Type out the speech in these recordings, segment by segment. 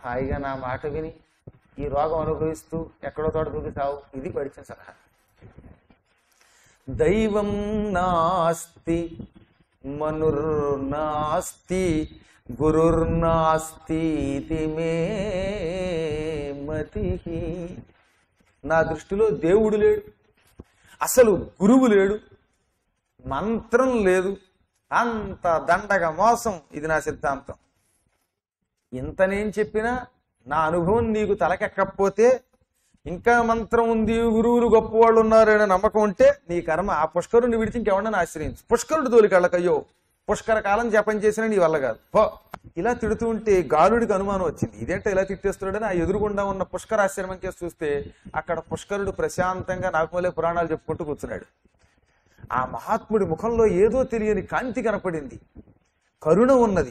హాయిగా నా మాట విని ఈ రోగం అనుభవిస్తూ ఎక్కడో తోట దూకి సావు. ఇది పడిచిన సలహా. దైవం నాస్తి మనుర్నాస్తి గురుర్నాస్తి మే మతి. నా దృష్టిలో దేవుడు లేడు, అసలు గురువు లేడు, మంత్రం లేదు, అంత దండగ మోసం. ఇది నా సిద్ధాంతం. ఇంత నేను చెప్పినా నా అనుభవం నీకు తలకెక్కకపోతే, ఇంకా మంత్రం ఉంది, గురువులు గొప్పవాళ్ళు ఉన్నారనే నమ్మకం ఉంటే నీ కర్మ. ఆ పుష్కరుని విడిచి ఇంకెవడన్నా ఆశ్రయించు. పుష్కరుడు తోలికళ్ళకయ్యో పుష్కర కాలం జపం చేసినా నీ వల్ల కాదు పో. ఇలా తిడుతూ ఉంటే గాలుడికి అనుమానం వచ్చింది, ఇదేంటో ఇలా తిట్టేస్తున్నాడని. ఆ ఎదురుగుండా ఉన్న పుష్కరాశ్రమం కేసు చూస్తే అక్కడ పుష్కరుడు ప్రశాంతంగా నాకుమలే పురాణాలు చెప్పుకుంటూ కూర్చున్నాడు. ఆ మహాత్ముడి ముఖంలో ఏదో తెలియని కాంతి కనపడింది, కరుణ ఉన్నది.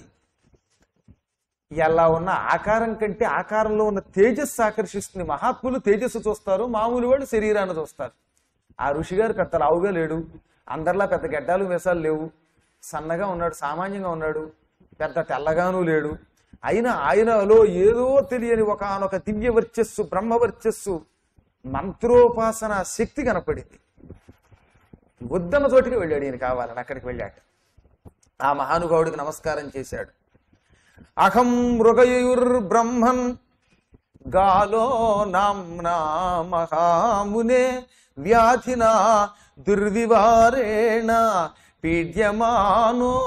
ఎలా ఉన్న ఆకారం కంటే ఆకారంలో ఉన్న తేజస్సు ఆకర్షిస్తుంది. మహాత్ములు తేజస్సు చూస్తారు, మామూలు వాళ్ళు శరీరాన్ని చూస్తారు. ఆ ఋషిగారు పెద్ద లావుగా లేడు, అందరిలా పెద్ద గడ్డాలు మీసాలు లేవు, సన్నగా ఉన్నాడు, సామాన్యంగా ఉన్నాడు, పెద్ద తెల్లగానూ లేడు. అయినా ఆయనలో ఏదో తెలియని ఒకానొక దివ్య వర్చస్సు, బ్రహ్మవర్చస్సు, మంత్రోపాసన శక్తి కనపడింది. ఉద్దమ చోటికి వెళ్ళాడు ఈయన కావాలని. అక్కడికి వెళ్ళాడు. ఆ మహానుభావుడికి నమస్కారం చేశాడు. అహం మృగయుర్బ్రహ్మన్ గాలో నామ్నా మహామునే వ్యాధినా దుర్వివారేణ పీడ్యమానో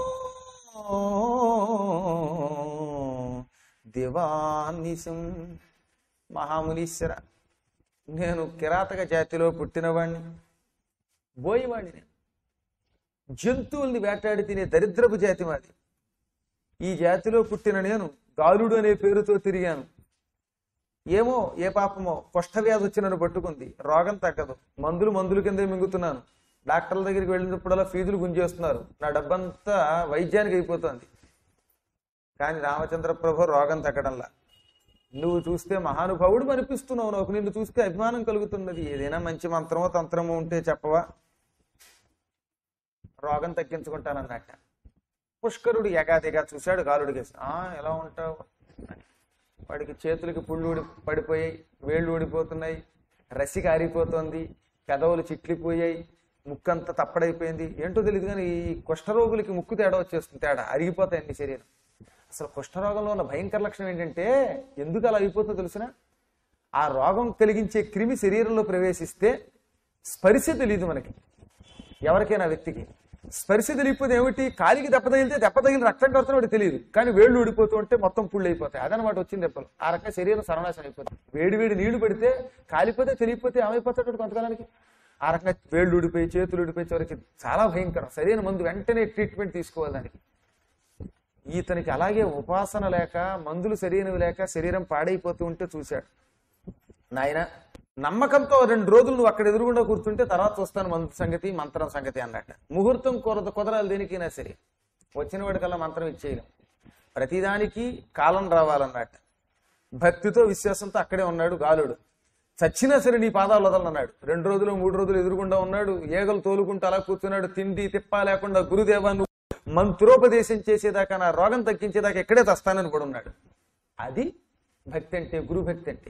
దివానిశం. మహామునీశ్వర, నేను కిరాతక జాతిలో పుట్టినవాణ్ణి, బోయివాణ్ణి. నేను జంతువుల్ని వేటాడి తినే దరిద్రపు జాతి మాది. ఈ జాతిలో పుట్టిన నేను గాలుడు అనే పేరుతో తిరిగాను. ఏమో ఏ పాపమో కుష్ఠవ్యాధి వచ్చి నన్ను పట్టుకుంది. రోగం తగ్గదు, మందులు కిందే మింగుతున్నాను. డాక్టర్ల దగ్గరికి వెళ్ళినప్పుడల్లా ఫీజులు గుంజేస్తున్నారు. నా డబ్బంతా వైద్యానికి అయిపోతుంది. కానీ రామచంద్ర ప్రభు రోగం తగ్గడంలా. నువ్వు చూస్తే మహానుభావుడు అనిపిస్తున్నావు, నాకు నిన్ను చూస్తే అభిమానం కలుగుతున్నది. ఏదైనా మంచి మంత్రమో తంత్రమో ఉంటే చెప్పవా, రోగం తగ్గించుకుంటానన్నట్ట. పుష్కరుడు ఎగాదిగా చూశాడు గాలుడికి. ఎలా ఉంటావు? వాడికి చేతులకి పుళ్ళు పడిపోయాయి, వేళ్ళు ఊడిపోతున్నాయి, రసి కారిపోతుంది, పెదవులు చిట్లిపోయాయి, ముక్కంతా తప్పడైపోయింది. ఏంటో తెలియదు కానీ ఈ కుష్ఠరోగులకి ముక్కు తేడా వచ్చేస్తుంది, తేడా అరిగిపోతాయి అన్ని శరీరం. అసలు కుష్ఠరోగంలో ఉన్న భయంకర లక్షణం ఏంటంటే, ఎందుకు అలా అయిపోతుందో తెలిసిన, ఆ రోగం కలిగించే క్రిమి శరీరంలో ప్రవేశిస్తే స్పర్శ తెలియదు మనకి. ఎవరికైనా వ్యక్తికి స్పర్శ తెలియకపోతే ఏమిటి, కాలికి దెబ్బ తగిలితే దెబ్బ తగిలి రక్తం కడుతున్నట్టు తెలియదు, కానీ వేళ్ళు ఊడిపోతూ ఉంటే మొత్తం పుళ్ళు అయిపోతాయి. అదనమాట వచ్చింది దెబ్బలు. ఆ రకంగా శరీరం సర్వనాశనం అయిపోతుంది. వేడి నీళ్లు పెడితే కాలిపోతే తెలియకపోతే ఏమైపోతాడు కొంతకాలానికి. ఆ రకంగా వేళ్ళు ఊడిపోయి, చేతులు ఊడిపోయి, చివరికి చాలా భయంకరం. సరైన మందు వెంటనే ట్రీట్మెంట్ తీసుకోవాలి దానికి. ఈతనికి అలాగే ఉపాసన లేక, మందులు సరైనవి లేక శరీరం పాడైపోతూ ఉంటే చూశాడు. నాయన, నమ్మకంతో 2 రోజులు నువ్వు అక్కడ ఎదురుగుండా కూర్చుంటే తర్వాత చూస్తాను మందు సంగతి, మంత్రం సంగతి అన్నట్ట. ముహూర్తం కుదరాలి దేనికైనా సరే. వచ్చిన వాడికల్లా మంత్రం ఇచ్చేయలేం. ప్రతిదానికి కాలం రావాలన్నట్ట. భక్తితో విశ్వాసంతో అక్కడే ఉన్నాడు గాలుడు. చచ్చినా సరే నీ పాదాలు వదలన్నాడు. 2 రోజులు 3 రోజులు ఎదురుగుండా ఉన్నాడు. ఏగలు తోలుకుంటూ అలా కూర్చున్నాడు. తిండి తిప్ప లేకుండా గురుదేవా నువ్వు మంత్రోపదేశం చేసేదాకా, నా రోగం తగ్గించేదాకా ఎక్కడే తస్తానని కూడా ఉన్నాడు. అది భక్తి అంటే, గురు భక్తి అంటే.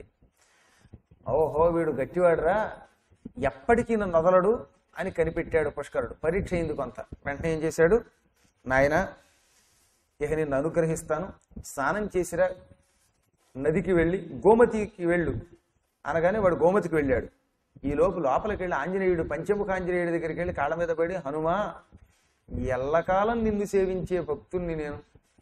ఓహో వీడు గట్టివాడురా, ఎప్పటికీ నన్ను వదలడు అని కనిపెట్టాడు పుష్కరుడు. పరీక్ష అయింది కొంత. వెంటనే ఏం చేశాడు, నాయన ఇక నిన్ను అనుగ్రహిస్తాను, స్నానం చేసిరా, నదికి వెళ్ళి గోమతికి వెళ్ళు అనగానే వాడు గోమతికి వెళ్ళాడు. ఈ లోపలికి వెళ్ళి ఆంజనేయుడు, పంచముఖ ఆంజనేయుడి దగ్గరికి వెళ్ళి కాళ్ళ మీద పడి, హనుమా ఎల్లకాలం నిన్ను సేవించే భక్తుణ్ణి నేను.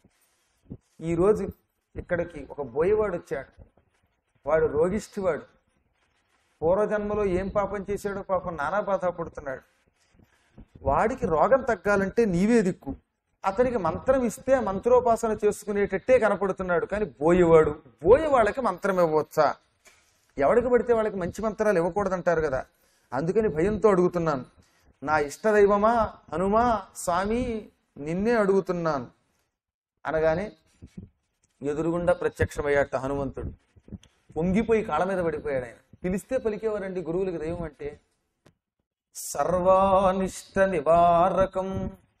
ఈరోజు ఇక్కడికి ఒక బోయవాడు వచ్చాడు. వాడు రోగిష్ఠివాడు. పూర్వజన్మలో ఏం పాపం చేశాడో పాపం నానా బాధ పడుతున్నాడు. వాడికి రోగం తగ్గాలంటే నీవే దిక్కు. అతనికి మంత్రం ఇస్తే మంత్రోపాసన చేసుకునేటట్టే కనపడుతున్నాడు. కానీ బోయే వాళ్ళకి మంత్రం ఇవ్వచ్చా? ఎవడికి పడితే వాళ్ళకి మంచి మంత్రాలు ఇవ్వకూడదంటారు కదా. అందుకని భయంతో అడుగుతున్నాను. నా ఇష్టదైవమా హనుమా స్వామి, నిన్నే అడుగుతున్నాను అనగానే ఎదురుగుండా ప్రత్యక్షమయ్యాట హనుమంతుడు. పొంగిపోయి కాళ్ళ మీద పడిపోయాడు ఆయన. పిలిస్తే పలికేవారండి గురువులకి దైవం అంటే. సర్వానిష్ట నివారకం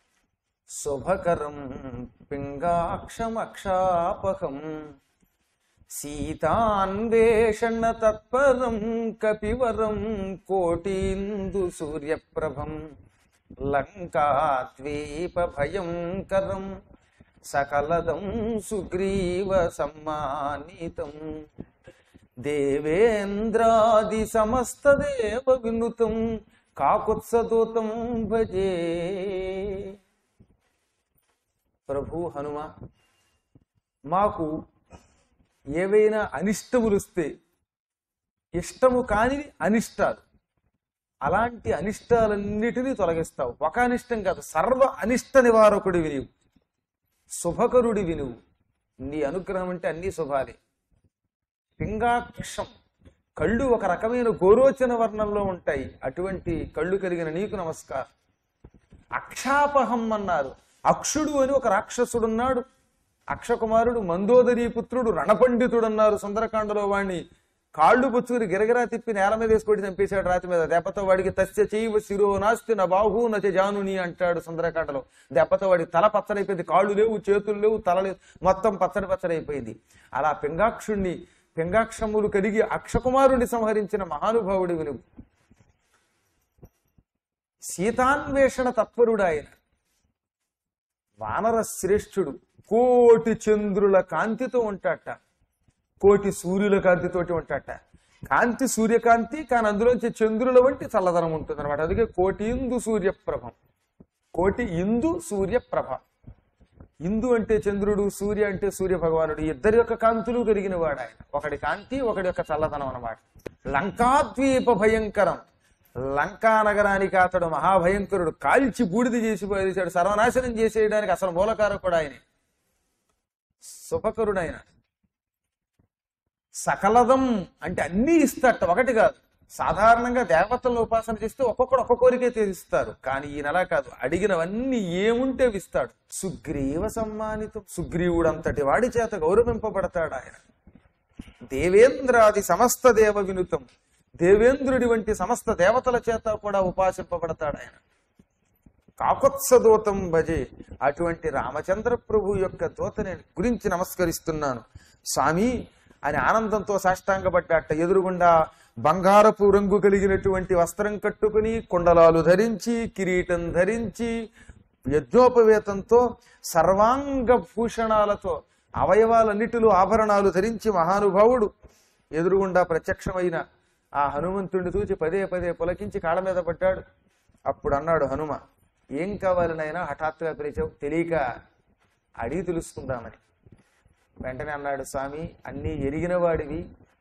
శుభకరం పింగాక్షమక్షాపకం సీతాన్వేషణ తత్పరం కపివరం కోటీందు సూర్యప్రభం లంకాద్వీప భయంకరం సకలదం సుగ్రీవ సమ్మానితం దేవేంద్రాది సమస్తదేవ వినుతం కాకుత్సదూతం భజే. ప్రభు హనుమ, మాకు ఏవైనా అనిష్టములు వస్తే, ఇష్టము కాని అనిష్టాలు, అలాంటి అనిష్టాలన్నిటినీ తొలగిస్తావు. ఒక అనిష్టం కాదు, సర్వ అనిష్ట నివారకుడివి నీవు, శుభకరుడివి నువ్వు. నీ అనుగ్రహం అంటే అన్ని శుభాలే. పింగాక్షం, కళ్ళు ఒక రకమైన గోరోచన వర్ణంలో ఉంటాయి, అటువంటి కళ్ళు కలిగిన నీకు నమస్కారం. అక్షాపహం అన్నారు. అక్షుడు అని ఒక రాక్షసుడున్నాడు, అక్షకుమారుడు, మందోదరీ పుత్రుడు, రణపండితుడు అన్నారు సుందరకాండలో. వాడిని కాళ్ళు పుచ్చుకుని గిరగిరా తిప్పి నేల మీద వేసుకొని చంపేశాడు రాతి మీద. దెబ్బతో వాడికి తస్య చైవ శిరో నాస్తి నా బాహు నచ జానుని అంటాడు సుందరకాండలో. దెబ్బతో వాడికి తల పచ్చడైపోయింది, కాళ్ళు లేవు, చేతులు లేవు, తల లేవు, మొత్తం పచ్చడైపోయింది. అలా పింగాక్షుణ్ణి, పింగాక్షములు కలిగి అక్షకుమారుణ్ణి సంహరించిన మహానుభావుడివి నువ్వు. సీతాన్వేషణ తత్పరుడు ఆయన, వానర శ్రేష్ఠుడు. కోటి చంద్రుల కాంతితో ఉంటాట, కోటి సూర్యుల కాంతితోటి ఉంటాట. కాంతి సూర్యకాంతి, కానీ అందులోంచి చంద్రుల వంటి చల్లదనం ఉంటుంది అనమాట. అందుకే కోటి ఇందు సూర్యప్రభం. కోటి ఇందు సూర్యప్రభ. ఇందు అంటే చంద్రుడు, సూర్య అంటే సూర్య భగవానుడు. ఇద్దరి యొక్క కాంతులు కలిగిన వాడు ఆయన. ఒకటి కాంతి, ఒకటి యొక్క చల్లదనం అన్నమాట. లంకాద్వీప భయంకరం, లంకా నగరానికి అతడు మహాభయంకరుడు. కాల్చి బూడిద చేసి పోయేసాడు, సర్వనాశనం చేసేయడానికి అసలు మూలకారకుడు ఆయనే. శుభకరుడు ఆయన. సకలదం అంటే అన్నీ ఇస్తాట, ఒకటి కాదు. సాధారణంగా దేవతలను ఉపాసన చేస్తే ఒక్కొక్కడు ఒక్కొక్క కోరికే తీరుస్తారు, కానీ ఈయన అలా కాదు, అడిగినవన్నీ ఏముంటే ఇస్తాడు. సుగ్రీవ సమ్మానితం, సుగ్రీవుడు అంతటి వాడి చేత గౌరవింపబడతాడు ఆయన. దేవేంద్రాది సమస్త దేవ వినుతం, దేవేంద్రుడి వంటి సమస్త దేవతల చేత కూడా ఉపాసింపబడతాడు ఆయన. కాకుత్సదూతం భజే, అటువంటి రామచంద్ర ప్రభు యొక్క దూతని గురించి నమస్కరిస్తున్నాను స్వామి అని ఆనందంతో సాష్టాంగపడ్డాట. ఎదురుగుండా బంగారపు రంగు కలిగినటువంటి వస్త్రం కట్టుకుని, కుండలాలు ధరించి, కిరీటం ధరించి, యజ్ఞోపవేతంతో, సర్వాంగ భూషణాలతో, అవయవాలన్నిటిలో ఆభరణాలు ధరించి మహానుభావుడు ఎదురుగుండా ప్రత్యక్షమైన ఆ హనుమంతుడిని చూచి పదే పదే పులకించి కాళ్ళ మీద పడ్డాడు. అప్పుడు అన్నాడు హనుమ, ఏం కావాలి నాయనా హఠాత్తుగా పిలిచావు? తెలియక అడిగి తెలుసుకుందామని. వెంటనే అన్నాడు, స్వామి అన్నీ ఎరిగిన వాడివి,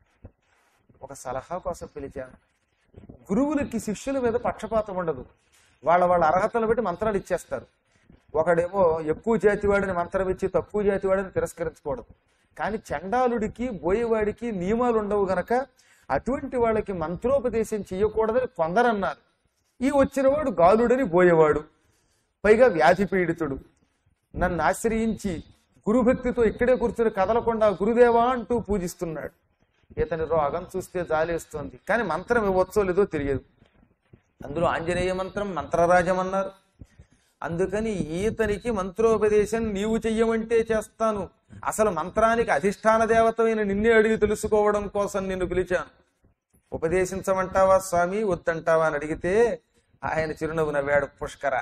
ఒక సలహా కోసం పిలిచాను. గురువులకి శిష్యుల మీద పక్షపాతం ఉండదు, వాళ్ళ వాళ్ళ అర్హతలు బట్టి మంత్రాలు ఇచ్చేస్తారు. ఒకడేమో ఎక్కువ జాతివాడిని మంత్రం ఇచ్చి తక్కువ జాతివాడిని తిరస్కరించకూడదు. కానీ చండాలుడికి, బోయేవాడికి నియమాలు ఉండవు గనక అటువంటి వాళ్ళకి మంత్రోపదేశం చెయ్యకూడదని కొందరన్నారు. ఈ వచ్చినవాడు గాలుడని బోయేవాడు, పైగా వ్యాధి పీడితుడు, నన్ను ఆశ్రయించి గురుభక్తితో ఇక్కడే కూర్చుని కదలకుండా గురుదేవా అంటూ పూజిస్తున్నాడు. ఇతని రోగం చూస్తే జాలేస్తుంది, కానీ మంత్రం ఇవ్వచ్చో లేదో తెలియదు. అందులో ఆంజనేయ మంత్రం మంత్రరాజం అన్నారు. అందుకని ఈతనికి మంత్రోపదేశం నీవు చెయ్యమంటే చేస్తాను. అసలు మంత్రానికి అధిష్టాన దేవతమైన నిన్నే అడిగి తెలుసుకోవడం కోసం నిన్ను పిలిచాను. ఉపదేశించమంటావా స్వామి, వద్దంటావా అని అడిగితే ఆయన చిరునవ్వు నవ్వాడు. పుష్కర,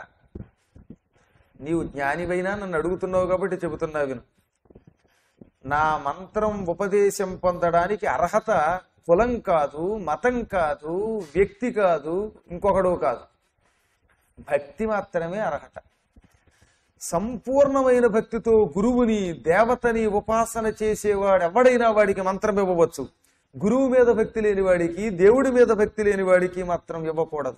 నీవు జ్ఞానివైనా నన్ను అడుగుతున్నావు కాబట్టి చెబుతున్నా విను. నా మంత్రం ఉపదేశం పొందడానికి అర్హత కులం కాదు, మతం కాదు, వ్యక్తి కాదు, ఇంకొకడు కాదు, భక్తి మాత్రమే అర్హత. సంపూర్ణమైన భక్తితో గురువుని, దేవతని ఉపాసన చేసేవాడు ఎవడైనా వాడికి మంత్రం ఇవ్వవచ్చు. గురువు మీద భక్తి లేని వాడికి, దేవుడి మీద భక్తి లేని వాడికి మాత్రం ఇవ్వకూడదు.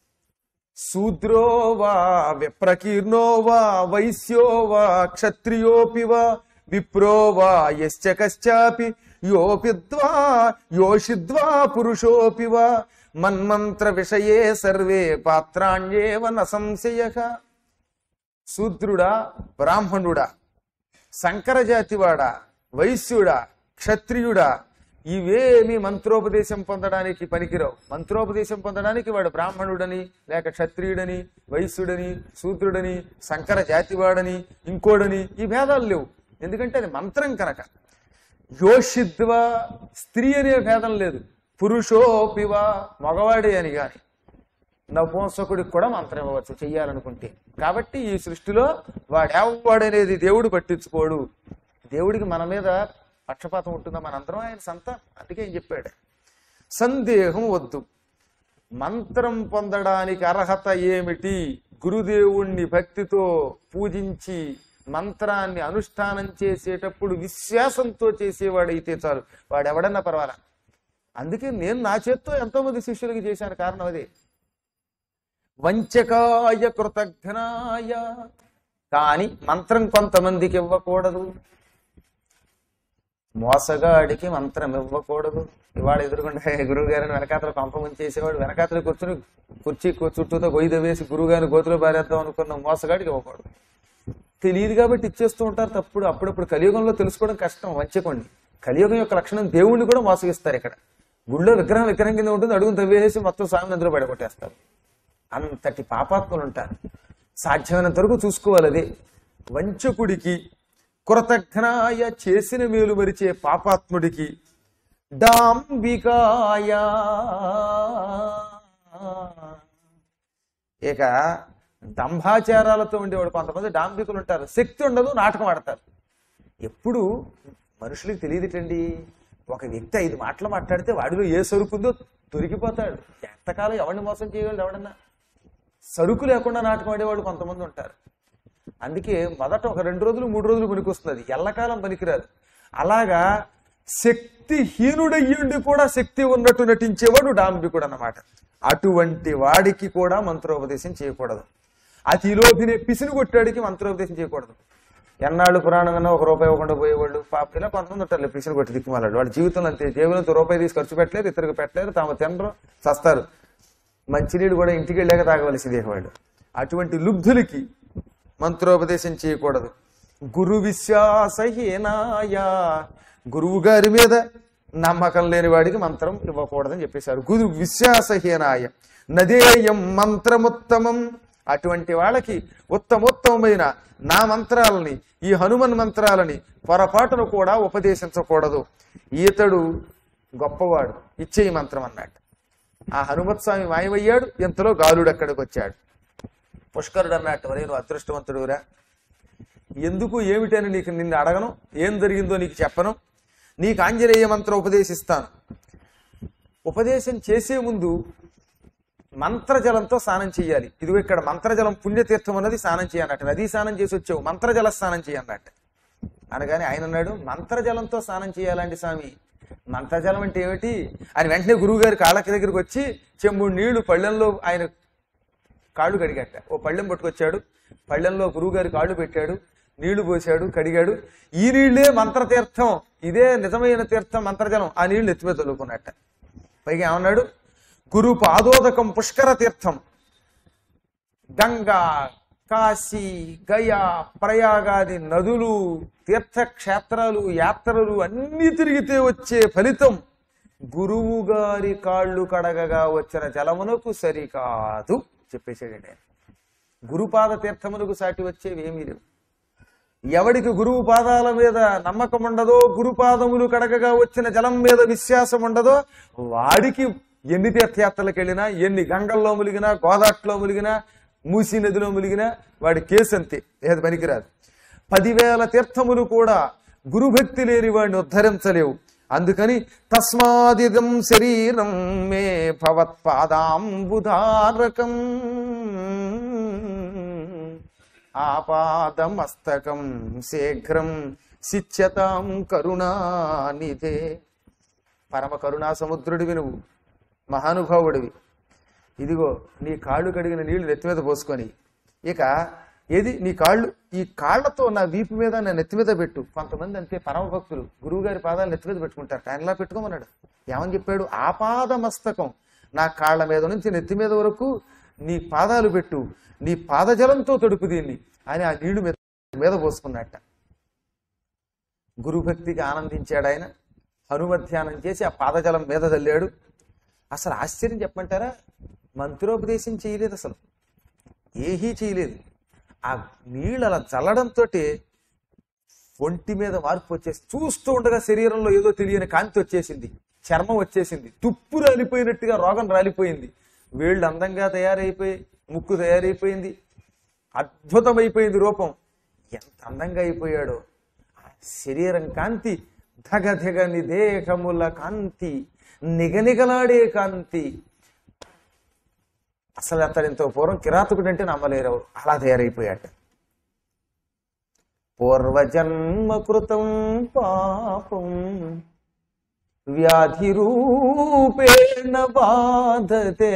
శూద్రో వా విప్రకీర్ణో వా వైశ్యో వా క్షత్రియోపి వా విప్రో వా యశ్చ కశ్చాపి యోపిద్వా యోషిద్వా పురుషోపి వా మన్మంత్ర విషయే సర్వే పాత్రాణ్యేవ న సంశయః. శూద్రుడా, బ్రాహ్మణుడా, శంకరజాతివాడా, వైశ్యుడా, క్షత్రియుడా, ఇవేమి మంత్రోపదేశం పొందడానికి పనికిరావు. మంత్రోపదేశం పొందడానికి వాడు బ్రాహ్మణుడని, లేక క్షత్రియుడని, వైశ్యుడని, శూద్రుడని, శంకర జాతివాడని, ఇంకోడని ఈ భేదాలు లేవు. ఎందుకంటే అది మంత్రం కనుక. యోషిద్వా, స్త్రీ అనే భేదం లేదు, పురుషోపివా, మగవాడే అని గాని నపుంసకుడికి కూడా మంత్రం ఇవ్వచ్చు చెయ్యాలనుకుంటే. కాబట్టి ఈ సృష్టిలో వాడెవ్వాడనేది దేవుడు పట్టించుకోడు. దేవుడికి మన మీద పక్షపాతం ఉంటుందా? మనందరం ఆయన సంతానం. అందుకే ఏం చెప్పాడు, సందేహం వద్దు. మంత్రం పొందడానికి అర్హత ఏమిటి? గురుదేవుణ్ణి భక్తితో పూజించి మంత్రాన్ని అనుష్ఠానం చేసేటప్పుడు విశ్వాసంతో చేసేవాడైతే చాలు, వాడెవడన్నా పర్వాలా. అందుకే నేను నా చేత్తో ఎంతో మంది శిష్యులకి చేశాను, కారణం అదే. వంచకాయ కృతఘ్నాయ, కానీ మంత్రం కొంతమందికి ఇవ్వకూడదు. మోసగాడికి మంత్రం ఇవ్వకూడదు. ఇవాళ ఎదురుకుండా గురువు గారిని వెనకాతలు పంపమని చేసేవాడు, వెనకాతలు కూర్చుని కుర్చీ చుట్టూతో గొయ్యిద వేసి గురువు గారిని గోతులో బారేద్దాం అనుకున్న మోసగాడికి ఇవ్వకూడదు. తెలియదు కాబట్టి ఇచ్చేస్తూ ఉంటారు తప్పుడు. అప్పుడప్పుడు కలియుగంలో తెలుసుకోవడం కష్టం. వంచకండి. కలియుగం యొక్క లక్షణం దేవుణ్ణి కూడా మోసగిస్తారు. ఇక్కడ గుళ్ళో విగ్రహం కింద ఉంటుంది, అడుగును తవ్వేసి మొత్తం స్వామిని అందరూ పడగొట్టేస్తారు. అంతటి పాపాత్ములు ఉంటారు. సాధ్యమైనంత వరకు చూసుకోవాలి. అదే వంచకుడికి, కృతఘ్నాయ చేసిన మేలు మరిచే పాపాత్ముడికి, డాంబికాయ, ఇక దంభాచారాలతో ఉండేవాడు. కొంతమంది డాంబికులు ఉంటారు, శక్తి ఉండదు, నాటకం ఆడతారు. ఎప్పుడు మనుషులకు తెలియదుటండి, ఒక వ్యక్తి 5 మాటలు మాట్లాడితే వాడిలో ఏ సరుకుందో దొరికిపోతాడు. ఎంతకాలం ఎవరిని మోసం చేయగలడు? ఎవడన్నా సరుకు లేకుండా నాటకం ఆడేవాళ్ళు కొంతమంది ఉంటారు. అందుకే మొదట ఒక 2 రోజులు 3 రోజులు పనికొస్తుంది, ఎల్లకాలం పనికిరాదు. అలాగా శక్తిహీనుడయ్యుండి కూడా శక్తి ఉన్నట్టు నటించేవాడు డాంబికుడు అన్నమాట. అటువంటి వాడికి కూడా మంత్రోపదేశం చేయకూడదు. అతిలోభినే పిసిని కొట్టాడికి మంత్రోపదేశం చేయకూడదు. ఎన్నాళ్ళు పురాణం కన్నా ₹1 ఇవ్వకుండా పోయేవాళ్ళు ఇలా కొంతమంది ఉంటారు, పిసిని కొట్టి దిక్కుమాలాడు. వాళ్ళ జీవితంలో అంతే, జేబులంతో ₹1 తీసి ఖర్చు పెట్టలేరు, ఇతరులకు పెట్టలేరు, తాము తినరు, చస్తారు. మంచినీళ్ళు కూడా ఇంటికి వెళ్ళాక తాగవలసిందే వాళ్ళు. అటువంటి లుబ్ధులకి మంత్రోపదేశం చేయకూడదు. గురు విశ్వాసహీనాయ, గురువు గారి మీద నమ్మకం లేని వాడికి మంత్రం ఇవ్వకూడదని చెప్పేశారు. గురు విశ్వాసహీనాయ నదేయం మంత్రముత్తమం, అటువంటి వాళ్ళకి ఉత్తమోత్తమైన నా మంత్రాలని, ఈ హనుమన్ మంత్రాలని పొరపాటును కూడా ఉపదేశించకూడదు. ఈతడు గొప్పవాడు, ఇచ్చేయి మంత్రం అన్నట్టు. ఆ హనుమత్ స్వామి మాయమయ్యాడు. ఇంతలో గాలుడు అక్కడికి వచ్చాడు. పుష్కరుడు అన్నట్టు, వరే నువ్వు అదృష్టవంతుడురా, ఎందుకు ఏమిటని నిన్ను అడగను, ఏం జరిగిందో నీకు చెప్పను, నీకు ఆంజనేయ మంత్రం ఉపదేశిస్తాను. ఉపదేశం చేసే ముందు మంత్రజలంతో స్నానం చేయాలి. ఇదిగో ఇక్కడ మంత్రజలం పుణ్యతీర్థం అన్నది స్నానం చేయన్నట్టు. నదీ స్నానం చేసి వచ్చావు, మంత్రజల స్నానం చేయన్నట్టు అనగానే ఆయన అన్నాడు, మంత్రజలంతో స్నానం చేయాలండి స్వామి. మంత్రజలం అంటే ఏమిటి అని వెంటనే గురువు గారి కాళ్ళకి దగ్గరికి వచ్చి చెంబుడు నీళ్లు పళ్ళెంలో ఆయన కాళ్ళు కడిగట్ట. ఓ పళ్ళెం పట్టుకొచ్చాడు, పళ్ళెంలో గురువు గారి కాళ్ళు పెట్టాడు, నీళ్లు పోసాడు, కడిగాడు. ఈ నీళ్లే మంత్రతీర్థం, ఇదే నిజమైన తీర్థం మంత్రజలం. ఆ నీళ్లు ఎత్తిమీద చదువుకున్నట్ట. పైగా ఏమన్నాడు, గురు పాదోదకం పుష్కర తీర్థం. గంగా, కాశీ, గయా, ప్రయాగాది నదులు, తీర్థక్షేత్రాలు, యాత్రలు అన్నీ తిరిగితే వచ్చే ఫలితం గురువు గారి కాళ్ళు కడగగా వచ్చిన జలమునకు సరికాదు చెప్పేసాడండి. గురుపాద తీర్థమునకు సాటి వచ్చేవి ఏమీ లేవు. ఎవడికి గురువు పాదాల మీద నమ్మకం ఉండదో, గురుపాదములు కడగగా వచ్చిన జలం మీద విశ్వాసం ఉండదో, వాడికి ఎన్ని తీర్థయాత్రలకు వెళ్ళినా, ఎన్ని గంగల్లో ములిగినా, గోదాట్లో ములిగినా, మూసీ నదిలో ములిగినా వాడి కేసు అంతే, ఏది పనికిరాదు. 10,000 తీర్థములు కూడా గురుభక్తి లేని వాడిని ఉద్ధరించలేవు. అందుకని తస్మాదిదం శరీరం మే భవత్పాదాంబుధారకం ఆపాదమస్తకం శీఘ్రం శిచ్యతాం కరుణానిధే. పరమ కరుణా సముద్రుడివి నువ్వు, మహానుభావుడివి. ఇదిగో నీ కాళ్ళు కడిగిన నీళ్లు నెత్తి మీద పోసుకొని, ఇక ఏది నీ కాళ్ళు, ఈ కాళ్లతో నా వీపు మీద నా నెత్తి మీద పెట్టు. కొంతమంది అంతే పరమ భక్తులు గురువు గారి పాదాలు నెత్తి మీద పెట్టుకుంటారు. ఆయనలా పెట్టుకోమన్నాడు. ఏమని చెప్పాడు, ఆపాదమస్తకం, నా కాళ్ళ మీద నుంచి నెత్తి మీద వరకు నీ పాదాలు పెట్టు, నీ పాదజలంతో తడుపు దీన్ని అని ఆ నీళ్లు మీద పోసుకున్నట్ట. గురుభక్తికి ఆనందించాడు ఆయన. హనుమధ్యానం చేసి ఆ పాదజలం మీద చల్లాడు. అసలు ఆశ్చర్యం చెప్పమంటారా, మంత్రోపదేశం చేయలేదు, అసలు ఏహీ చేయలేదు. ఆ నీళ్ళు అలా చల్లడంతో ఒంటి మీద మార్పు వచ్చేసి చూస్తూ ఉండగా శరీరంలో ఏదో తెలియని కాంతి వచ్చేసింది, చర్మం వచ్చేసింది, తుప్పు రాలిపోయినట్టుగా రోగం రాలిపోయింది, వేళ్ళు అందంగా తయారైపోయి, ముక్కు తయారైపోయింది, అద్భుతమైపోయింది రూపం. ఎంత అందంగా అయిపోయాడో! ఆ శరీరం కాంతి ధగధగని దేహముల కాంతి, నిగనిగలాడే కాంతి. అసలు అతడు ఇంత పూర్వం కిరాతకుడు అంటే నమ్మలేరు, అలా తయారైపోయాట. పూర్వజన్మ కృతం పాపం వ్యాధి రూపేణ బాధతే.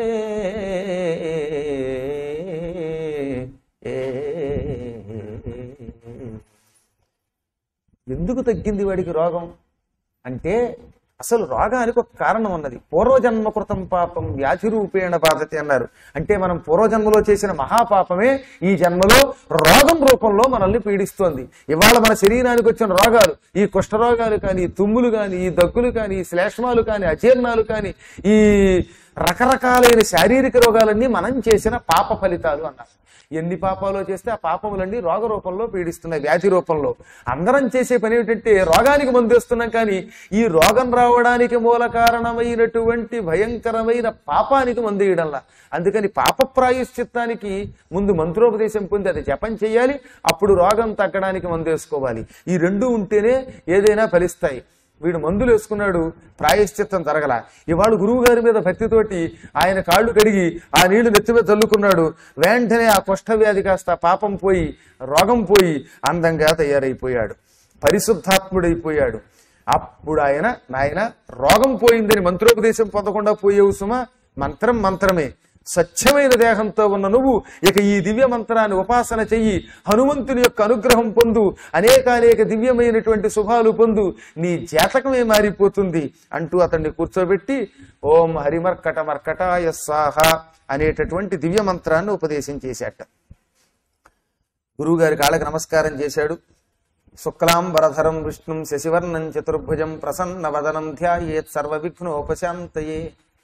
ఎందుకు తగ్గింది వాడికి రోగం అంటే అసలు రోగానికి ఒక కారణం ఉన్నది. పూర్వజన్మ కృతం పాపం వ్యాధి రూపేణ బాధతే అన్నారు. అంటే మనం పూర్వజన్మలో చేసిన మహాపాపమే ఈ జన్మలో రోగం రూపంలో మనల్ని పీడిస్తోంది. ఇవాళ మన శరీరానికి వచ్చిన రోగాలు, ఈ కుష్ఠరోగాలు కానీ, ఈ తుమ్ములు కానీ, ఈ దగ్గులు కానీ, ఈ శ్లేష్మాలు కానీ, అజీర్ణాలు కానీ, ఈ రకరకాలైన శారీరక రోగాలన్నీ మనం చేసిన పాప ఫలితాలు అన్నారు. ఎన్ని పాపాలు చేస్తే ఆ పాపములన్నీ రోగ రూపంలో పీడిస్తున్నాయి, వ్యాధి రూపంలో. అందరం చేసే పని ఏమిటంటే రోగానికి మందు వేస్తున్నాం, కానీ ఈ రోగం రావడానికి మూల కారణమైనటువంటి భయంకరమైన పాపానికి మందు వేయడంలా. అందుకని పాప ప్రాయశ్చిత్తానికి ముందు మంత్రోపదేశం పొంది అది జపం చేయాలి, అప్పుడు రోగం తగ్గడానికి మందు వేసుకోవాలి. ఈ రెండు ఉంటేనే ఏదైనా ఫలిస్తాయి. వీడు మందులు వేసుకున్నాడు, ప్రాయశ్చిత్తం జరగల. ఇవాళ గురువు గారి మీద భక్తితోటి ఆయన కాళ్ళు కడిగి ఆ నీళ్లు నెత్తి మీద చల్లుకున్నాడు. వెంటనే ఆ కుష్ఠవ్యాధి కాస్త పాపం పోయి, రోగం పోయి అందంగా తయారైపోయాడు, పరిశుద్ధాత్ముడైపోయాడు. అప్పుడు ఆయన, నాయన రోగం పోయిందని మంత్రోపదేశం పొందకుండా పోయేవు సుమా, మంత్రం మంత్రమే. స్వచ్ఛమైన దేహంతో ఉన్న నువ్వు ఇక ఈ దివ్య మంత్రాన్ని ఉపాసన చెయ్యి, హనుమంతుని యొక్క అనుగ్రహం పొందు, అనేక దివ్యమైనటువంటి శుభాలు పొందు, నీ జాతకమే మారిపోతుంది అంటూ అతన్ని కూర్చోబెట్టి ఓం హరిమర్కట మర్కటాయ స్వాహ అనేటటువంటి దివ్య మంత్రాన్ని ఉపదేశం చేశాట. గురువుగారి కాళ్ళకి నమస్కారం చేశాడు. శుక్లాంబరధరం విష్ణుం శశివర్ణం చతుర్భుజం ప్రసన్న వదనం ధ్యాయేత్ సర్వ విఘ్నోపశాంతయే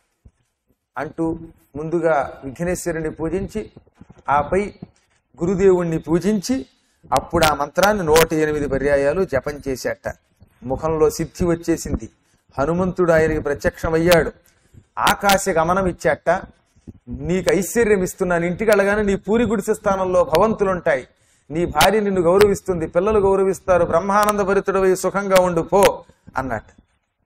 అంటూ ముందుగా విఘ్నేశ్వరుని పూజించి, ఆపై గురుదేవుణ్ణి పూజించి, అప్పుడు ఆ మంత్రాన్ని 108 పర్యాయాలు జపం చేశాట. ముఖంలో సిద్ధి వచ్చేసింది. హనుమంతుడు ఆయనకి ప్రత్యక్షమయ్యాడు. ఆకాశ గమనం ఇచ్చాట. నీకు ఐశ్వర్యం ఇస్తున్నాను, ఇంటికి వెళ్ళగానే నీ పూరి గుడిసె స్థానంలో భవంతులుంటాయి, నీ భార్య నిన్ను గౌరవిస్తుంది, పిల్లలు గౌరవిస్తారు, బ్రహ్మానంద భరితుడవై సుఖంగా ఉండు పో అన్నట్టు.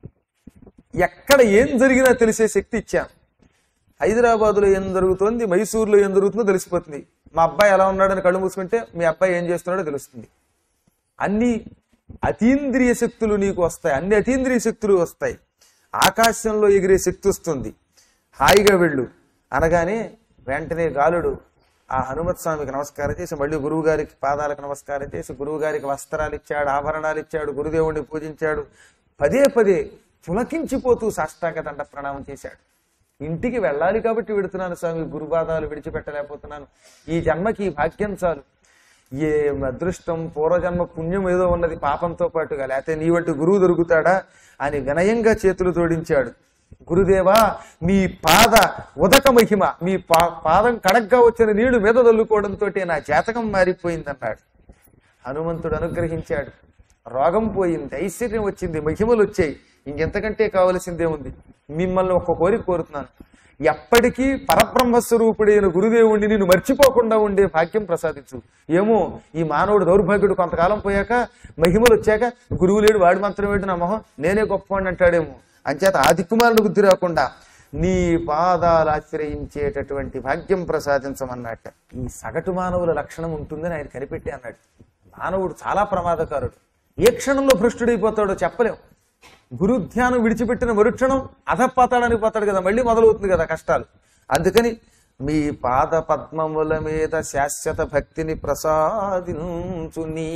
ఎక్కడ ఏం జరిగినా తెలిసే శక్తి ఇచ్చాను. హైదరాబాద్లో ఏం జరుగుతోంది, మైసూరులో ఏం జరుగుతుందో తెలిసిపోతుంది. మా అబ్బాయి ఎలా ఉన్నాడని కళ్ళు మూసుకుంటే మీ అబ్బాయి ఏం చేస్తున్నాడో తెలుస్తుంది. అన్ని అతీంద్రియ శక్తులు నీకు వస్తాయి, అన్ని అతీంద్రియ శక్తులు వస్తాయి. ఆకాశంలో ఎగిరే శక్తి వస్తుంది, హాయిగా వెళ్ళు అనగానే వెంటనే గాలుడు ఆ హనుమత్ స్వామికి నమస్కారం చేసి, మళ్ళీ గురువు గారికి పాదాలకు నమస్కారం చేసి, గురువు గారికి వస్త్రాలు ఇచ్చాడు, ఆభరణాలు ఇచ్చాడు, గురుదేవుడిని పూజించాడు. పదే పులకించిపోతూ సాష్టాంగ దండ ప్రణామం చేశాడు. ఇంటికి వెళ్ళాలి కాబట్టి వెడుతున్నాను స్వామి, గురుపాదాలు విడిచిపెట్టలేకపోతున్నాను, ఈ జన్మకి ఈ భాగ్యం చాలు, ఏ అదృష్టం పూర్వజన్మ పుణ్యం ఏదో ఉన్నది పాపంతో పాటుగా, లేకపోతే నీ వంటి గురువు దొరుకుతాడా అని వినయంగా చేతులు జోడించాడు. గురుదేవా, మీ పాద ఉదక మహిమ, మీ పాదం కడగ్గా వచ్చిన నీళ్లు మీద తల్లుకోవడంతో నా జాతకం మారిపోయిందన్నాడు. హనుమంతుడు అనుగ్రహించాడు, రోగం పోయింది, ఐశ్వర్యం వచ్చింది, మహిమలు వచ్చాయి. ఇంకెంతకంటే కావలసిందే ఉంది. మిమ్మల్ని ఒక్క కోరిక కోరుతున్నాను, ఎప్పటికీ పరబ్రహ్మస్వరూపుడైన గురుదేవుణ్ణి నేను మర్చిపోకుండా ఉండే భాగ్యం ప్రసాదించు. ఏమో ఈ మానవుడు దౌర్భాగ్యుడు కొంతకాలం పోయాక, మహిమలు వచ్చాక, గురువు లేడు వాడి మంత్రం ఏంటి నా మొహం, నేనే గొప్పవాడిని అంటాడేమో. అంచేత ఆ దిక్కుమాలను బుద్ధి రాకుండా నీ పాదాలు ఆశ్రయించేటటువంటి భాగ్యం ప్రసాదించమన్నట్ట. ఈ సగటు మానవుల లక్షణం ఉంటుందని ఆయన కనిపెట్టి అన్నాడు. మానవుడు చాలా ప్రమాదకారుడు, ఏ క్షణంలో భ్రష్టుడైపోతాడో చెప్పలేం. గురుధ్యానం విడిచిపెట్టిన మరుక్షణం అధపాతాడానికి పోతాడు కదా, మళ్ళీ మొదలవుతుంది కదా కష్టాలు. అందుకని మీ పాద పద్మముల మీద శాశ్వత భక్తిని ప్రసాదించు, నీ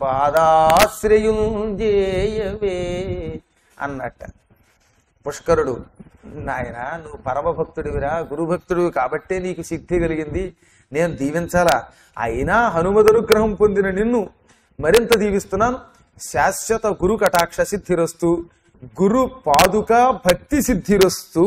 పాదాశ్రయం చేయవే అన్నట్ట. పుష్కరుడు, నాయన నువ్వు పరమభక్తుడివిరా, గురుభక్తుడివి కాబట్టే నీకు సిద్ధి కలిగింది, నేను దీవించాలా? అయినా హనుమదనుగ్రహం పొందిన నిన్ను మరింత దీవిస్తున్నాను. శాశ్వత గురు కటాక్ష సిద్ధిరస్తు, గురు పాదుక భక్తి సిద్ధిరస్తు.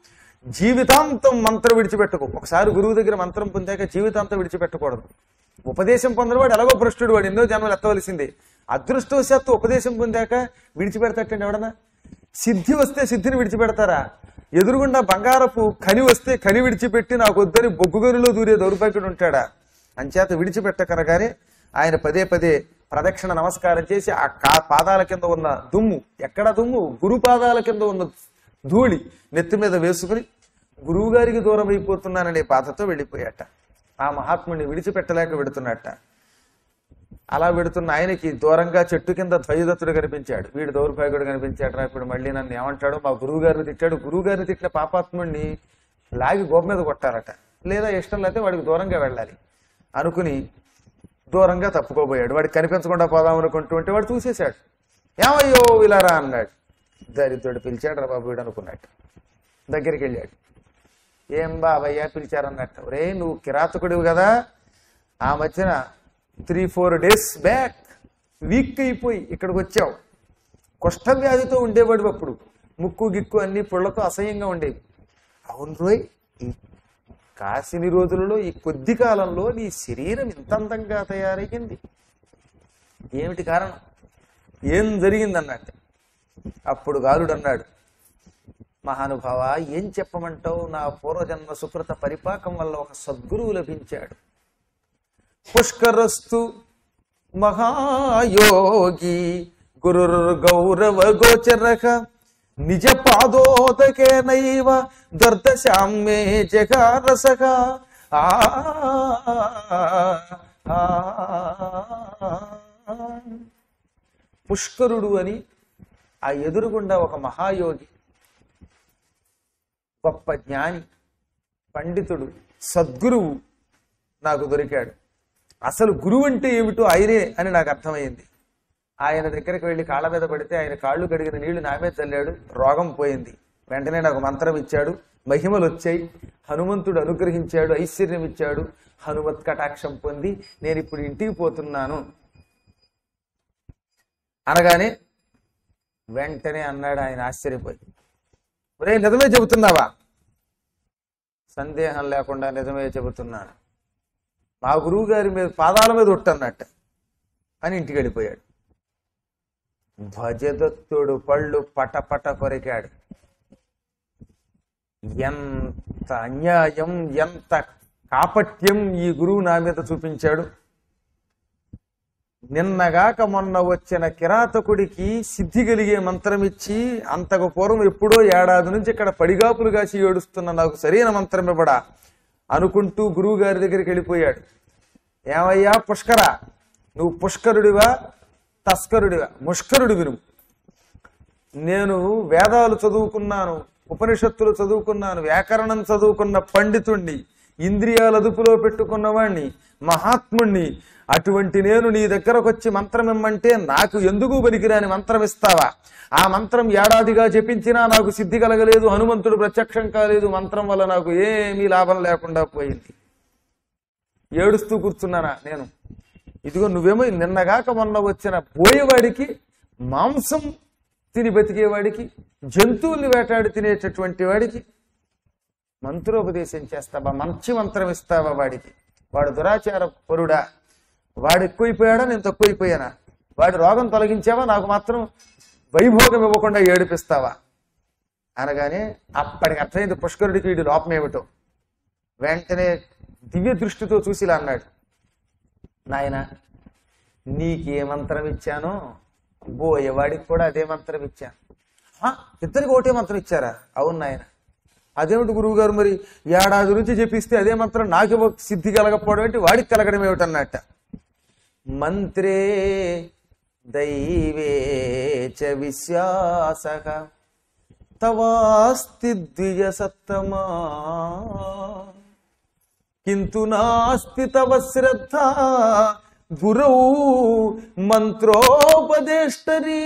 జీవితాంతం మంత్రం విడిచిపెట్టకు. ఒకసారి గురువు దగ్గర మంత్రం పొందాక జీవితాంతం విడిచిపెట్టకూడదు. ఉపదేశం పొందినవాడు ఎలాగో భ్రష్టుడు, వాడు ఎన్నో జన్మలు ఎత్తవలసిందే. అదృష్టవశాత్తు ఉపదేశం పొందాక విడిచిపెడతాటండి ఎవడన్నా? సిద్ధి వస్తే సిద్ధిని విడిచిపెడతారా? ఎదురుగుండా బంగారపు కని వస్తే కని విడిచిపెట్టి నాకు వద్దని బొగ్గుగనిలో దూరే దౌర్భాగ్యుడు ఉంటాడా? అంచేత విడిచిపెట్టకనగానే ఆయన పదే పదే ప్రదక్షిణ నమస్కారం చేసి ఆ పాదాల కింద ఉన్న దుమ్ము, ఎక్కడ దుమ్ము? గురు పాదాల కింద ఉన్న ధూళి నెత్తి మీద వేసుకుని గురువు గారికి దూరం అయిపోతున్నాననే బాధతో వెళ్ళిపోయాట. ఆ మహాత్ముడిని విడిచిపెట్టలేక వెడుతున్నట్ట. అలా వెడుతున్న ఆయనకి దూరంగా చెట్టు కింద ద్వైదత్తుడు కనిపించాడు. వీడు దౌర్భాగ్యుడు కనిపించాడు రా, ఇప్పుడు మళ్ళీ నన్ను ఏమంటాడో, మా గురువు గారిని తిట్టాడు. గురువు గారిని తిట్టిన పాపాత్ముడిని లాగి గోప మీద కొట్టారట, లేదా ఇష్టం లేకపోతే వాడికి దూరంగా వెళ్ళాలి అనుకుని దూరంగా తప్పుకోబోయాడు. వాడికి కనిపించకుండా పోదాం అనుకుంటూ ఉంటే వాడు చూసేశాడు. ఏమయ్యో ఇలారా అన్నాడు. దరిద్రుడు పిలిచాడు రా బాబు వీడు అనుకున్నట్టు. దగ్గరికి వెళ్ళాడు. ఏం బాబయ్యా పిలిచారన్నట్టు. రే నువ్వు కిరాతకుడివి కదా, ఆ మధ్యన 3-4 days బ్యాక్ వీక్ అయిపోయి ఇక్కడికి వచ్చావు. కుష్ఠవ్యాధితో ఉండేవాడు అప్పుడు, ముక్కు గిక్కు అన్ని పుళ్లతో అసహ్యంగా ఉండేవి. అవును రోయ్, ఈ కాసిని రోజులలో ఈ కొద్ది కాలంలో నీ శరీరం ఇంత అందంగా తయారయ్యింది, ఏమిటి కారణం? ఏం జరిగిందన్నట్టు. అప్పుడు గాలుడు అన్నాడు, మహానుభావ ఏం చెప్పమంటావు, నా పూర్వజన్మ సుకృత పరిపాకం వల్ల ఒక సద్గురువు లభించాడు. పుష్కరస్తు మహాయోగి గురుర్గౌరవ గోచరక నిజ పాదోదకేనైవ దర్దశామ్యే జగారసక. పుష్కరుడు అని ఆ ఎదురుగుండా ఒక మహాయోగి, గొప్ప జ్ఞాని, పండితుడు, సద్గురువు నాకు దొరికాడు. అసలు గురువు అంటే ఏమిటో ఆయనే అని నాకు అర్థమైంది. ఆయన దగ్గరికి వెళ్ళి కాళ్ళ మీద పడితే ఆయన కాళ్ళు కడిగిన నీళ్లు నా మీద చల్లాడు, రోగం పోయింది. వెంటనే నాకు మంత్రం ఇచ్చాడు, మహిమలు వచ్చాయి, హనుమంతుడు అనుగ్రహించాడు, ఐశ్వర్యం ఇచ్చాడు, హనుమత్ కటాక్షం పొంది నేను ఇప్పుడు ఇంటికి పోతున్నాను అనగానే వెంటనే అన్నాడు ఆయన ఆశ్చర్యపోయి, ఒరే నిజమే చెబుతున్నావా? సందేహం లేకుండా నిజమే చెబుతున్నాను, మా గురువు గారి మీద పాదాల మీద ఒట్టన్నట్ట అని ఇంటికి వెళ్ళిపోయాడు. ధ్వజదత్తుడు పళ్ళు పటపట కొరికాడు. ఎంత అన్యాయం, ఎంత కాపట్యం ఈ గురువు నా మీద చూపించాడు. నిన్నగాక మొన్న వచ్చిన కిరాతకుడికి సిద్ధి కలిగే మంత్రం ఇచ్చి అంతకు పూర్వం ఎప్పుడో ఏడాది నుంచి ఇక్కడ పడిగాపులు కాసి ఏడుస్తున్న నాకు సరైన మంత్రం ఇవ్వడా అనుకుంటూ గురువు గారి దగ్గరికి వెళ్ళిపోయాడు. ఏమయ్యా పుష్కర, నువ్వు పుష్కరుడివా తస్కరుడివా? ముష్కరుడివి నువ్వు. నేను వేదాలు చదువుకున్నాను, ఉపనిషత్తులు చదువుకున్నాను, వ్యాకరణం చదువుకున్న పండితుణ్ణి, ఇంద్రియాల అదుపులో పెట్టుకున్నవాణ్ణి, మహాత్ముణ్ణి. అటువంటి నేను నీ దగ్గరకు వచ్చి మంత్రం ఇమ్మంటే నాకు ఎందుకు పనికిరాని మంత్రం ఇస్తావా? ఆ మంత్రం ఏడాదిగా జపించినా నాకు సిద్ధి కలగలేదు, హనుమంతుడు ప్రత్యక్షం కాలేదు, మంత్రం వల్ల నాకు ఏమీ లాభం లేకుండా పోయింది. ఏడుస్తూ కూర్చున్నానా నేను? ఇదిగో నువ్వేమో నిన్నగాక మొన్న వచ్చిన పోయేవాడికి, మాంసం తిని బతికేవాడికి, జంతువుల్ని వేటాడి తినేటటువంటి వాడికి మంత్రోపదేశం చేస్తావా? మంచి మంత్రం ఇస్తావా వాడికి? వాడు దురాచార పరుడా? వాడు ఎక్కువైపోయాడా నేను తక్కువైపోయానా? వాడి రోగం తొలగించావా, నాకు మాత్రం వైభోగం ఇవ్వకుండా ఏడిపిస్తావా అనగానే అప్పటికి అర్థమైంది పుష్కరుడికి వీడి లోపం ఏమిటో. వెంటనే దివ్య దృష్టితో చూసిలా అన్నాడు, నాయన నీకే మంత్రం ఇచ్చానో బోయేవాడికి కూడా అదే మంత్రం ఇచ్చాను. ఇద్దరికి ఒకటే మంత్రం ఇచ్చారా? అవును నాయన. అదేమిటి గురువు గారు, మరి ఏడాది నుంచి చెప్పిస్తే అదే మంత్రం నాకు సిద్ధి కలగకపోవడం ఏంటి, వాడికి కలగడం ఏమిటన్నట్ట. మంత్రే దైవే చ విశ్వాసః తవాస్తి ద్విజ సత్తమా కింతు నాస్తి తవ శ్రద్ధ గురౌ మంత్రోపదేష్టరీ.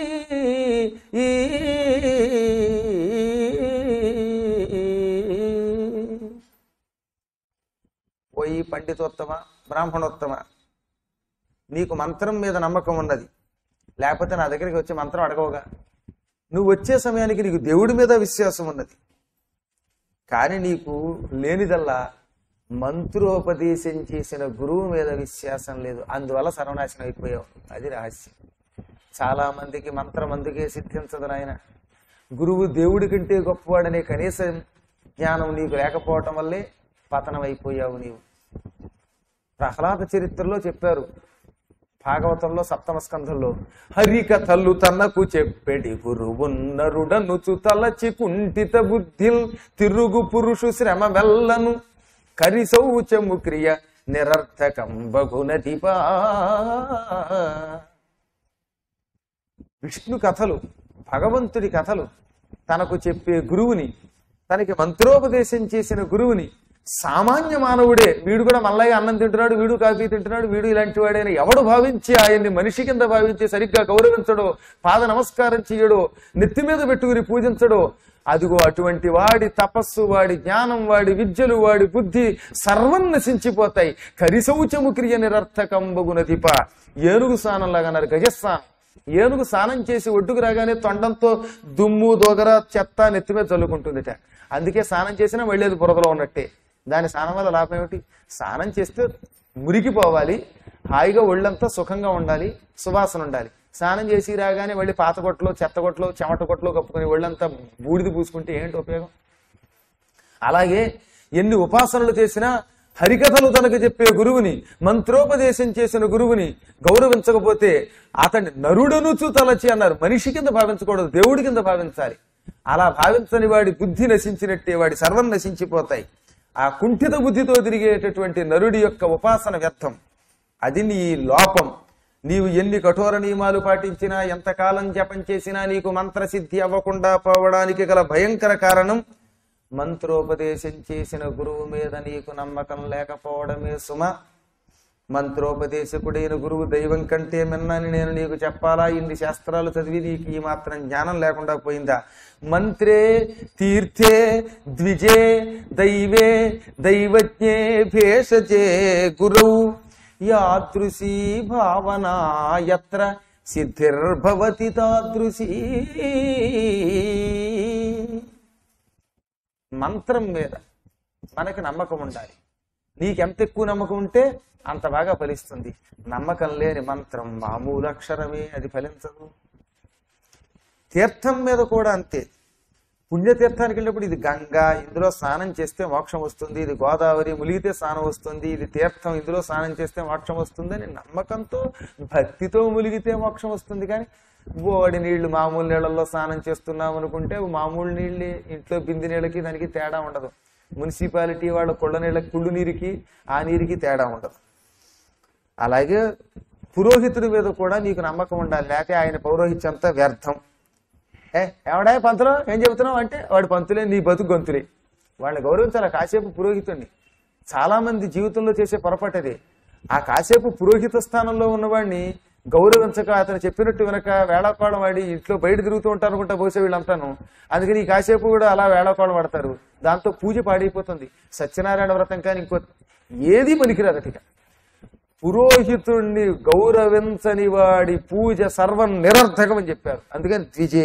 ఓయి పండితోత్తమ, బ్రాహ్మణోత్తమ, నీకు మంత్రం మీద నమ్మకం ఉన్నది, లేకపోతే నా దగ్గరికి వచ్చి మంత్రం అడగవుగా. నువ్వు వచ్చే సమయానికి నీకు దేవుడి మీద విశ్వాసం ఉన్నది, కానీ నీకు లేనిదల్లా మంత్రోపదేశం చేసిన గురువు మీద విశ్వాసం లేదు, అందువల్ల సర్వనాశనం అయిపోయావు. అది రహస్యం. చాలా మందికి మంత్రం అందుకే సిద్ధించదు నాయన. గురువు దేవుడి కంటే గొప్పవాడనే కనీస జ్ఞానం నీకు లేకపోవటం వల్లే పతనం అయిపోయావు నీవు. ప్రహ్లాద చరిత్రలో చెప్పారు, భాగవతంలో 7వ స్కంధంలో, హరికథలు తనకు చెప్పెడి గురువున్నరుడనుచు తలచి కుంఠిత బుద్ధిల్ తిరుగు పురుషు శ్రమ వెల్లను కరిశౌచము క్రియ నిరర్థకం బగునదిపా. విష్ణు కథలు, భగవంతుడి కథలు తనకు చెప్పే గురువుని, తనకి మంత్రోపదేశం చేసిన గురువుని సామాన్య మానవుడే, వీడు కూడా మల్లయ్య అన్నం తింటున్నాడు, వీడు కాఫీ తింటున్నాడు, వీడు ఇలాంటి వాడైనా ఎవడు భావించి ఆయన్ని మనిషి కింద భావించి సరిగ్గా గౌరవించడో, పాద నమస్కారం చేయడో, నెత్తి మీద పెట్టుకుని పూజించడో, అదిగో అటువంటి వాడి తపస్సు, వాడి జ్ఞానం, వాడి విద్యలు, వాడి బుద్ధి సర్వం నశించిపోతాయి. కరిశౌచము క్రియ నిరర్థకంబగునదిప. ఏనుగు స్నానంలాగా అన్నారు, గజస్నానం. ఏనుగు స్నానం చేసి ఒడ్డుకు రాగానే తొండంతో దుమ్ము దోగర చెత్త నెత్తి మీద చల్లుకుంటుందిట. అందుకే స్నానం చేసినా వెళ్ళేది బురదలో ఉన్నట్టే. దాని స్నానం వల్ల లాభం ఏమిటి? స్నానం చేస్తే మురికిపోవాలి, హాయిగా ఒళ్ళంతా సుఖంగా ఉండాలి, సువాసన ఉండాలి. స్నానం చేసి రాగానే మళ్ళీ పాత కొట్లో, చెత్త కొట్లో, చెమట కొట్లో కప్పుకొని ఒళ్ళంతా బూడిద పూసుకుంటే ఏంటి ఉపయోగం? అలాగే ఎన్ని ఉపాసనలు చేసినా హరికథలు తనకు చెప్పే గురువుని, మంత్రోపదేశం చేసిన గురువుని గౌరవించకపోతే అతన్ని నరుడనుచు తలచి అన్నారు. మనిషి కింద భావించకూడదు, దేవుడి కింద భావించాలి. అలా భావించని వాడి బుద్ధి నశించినట్టే, వాడి సర్వం నశించిపోతాయి. ఆ కుంఠిత బుద్ధితో తిరిగేటటువంటి నరుడి యొక్క ఉపాసన వ్యర్థం. అది నీ లోపం. నీవు ఎన్ని కఠోర నియమాలు పాటించినా, ఎంతకాలం జపం చేసినా నీకు మంత్రసిద్ధి అవ్వకుండా పోవడానికి గల భయంకర కారణం మంత్రోపదేశం చేసిన గురువు మీద నీకు నమ్మకం లేకపోవడమే సుమ. మంత్రోపదేశకుడైన గురువు దైవం కంటే మిన్నని నేను నీకు చెప్పాలా? ఇన్ని శాస్త్రాలు చదివి నీకు ఈ మాత్రం జ్ఞానం లేకుండా పోయిందా? మంత్రే తీర్థే ద్విజే దైవే దైవజ్ఞే భేషజే గురవు యాదృశీ భావనా యత్ర సిద్ధిర్భవతి తాదృశీ. మంత్రం మీద మనకి నమ్మకం ఉండాలి. నీకెంత ఎక్కువ నమ్మకం ఉంటే అంత బాగా ఫలిస్తుంది. నమ్మకం లేని మంత్రం మామూలు అక్షరమే, అది ఫలించదు. తీర్థం మీద కూడా అంతే. పుణ్యతీర్థానికి వెళ్ళినప్పుడు ఇది గంగా, ఇందులో స్నానం చేస్తే మోక్షం వస్తుంది, ఇది గోదావరి, ములిగితే స్నానం వస్తుంది, ఇది తీర్థం, ఇందులో స్నానం చేస్తే మోక్షం వస్తుంది అని నమ్మకంతో భక్తితో ములిగితే మోక్షం వస్తుంది. కానీ బోడి నీళ్లు మామూలు నీళ్ళల్లో స్నానం చేస్తున్నాం అనుకుంటే మామూలు నీళ్ళే, ఇంట్లో బింది నీళ్ళకి దానికి తేడా ఉండదు. మున్సిపాలిటీ వాళ్ళ కుళ్ళ నీళ్ళకి, కుళ్ళు నీరుకి ఆ నీరుకి తేడా ఉండదు. అలాగే పురోహితుడి మీద కూడా నీకు నమ్మకం ఉండాలి, లేకపోతే ఆయన పౌరోహిత్యంతా వ్యర్థం. ఎవడా పంతులు ఏం చెబుతున్నావు అంటే వాడు పంతులే, నీ బతుకు గొంతులే. వాళ్ళని గౌరవించాలి. కాసేపు పురోహితుడిని. చాలా మంది జీవితంలో చేసే పొరపాటది. ఆ కాసేపు పురోహిత స్థానంలో ఉన్నవాడిని గౌరవించక, అతను చెప్పినట్టు వినక వేళాకోళం వాడి ఇంట్లో బయట తిరుగుతూ ఉంటారు అనుకుంటా బహుశా వీళ్ళంతాను. అందుకని ఈ కాసేపు కూడా అలా వేళాకోళం పడతారు. దాంతో పూజ పాడైపోతుంది. సత్యనారాయణ వ్రతం కానీ ఇంకో ఏది పనికిరాదటిక. పురోహితుణ్ణి గౌరవించని వాడి పూజ సర్వం నిరర్థకం అని చెప్పారు. అందుకని ద్విజే.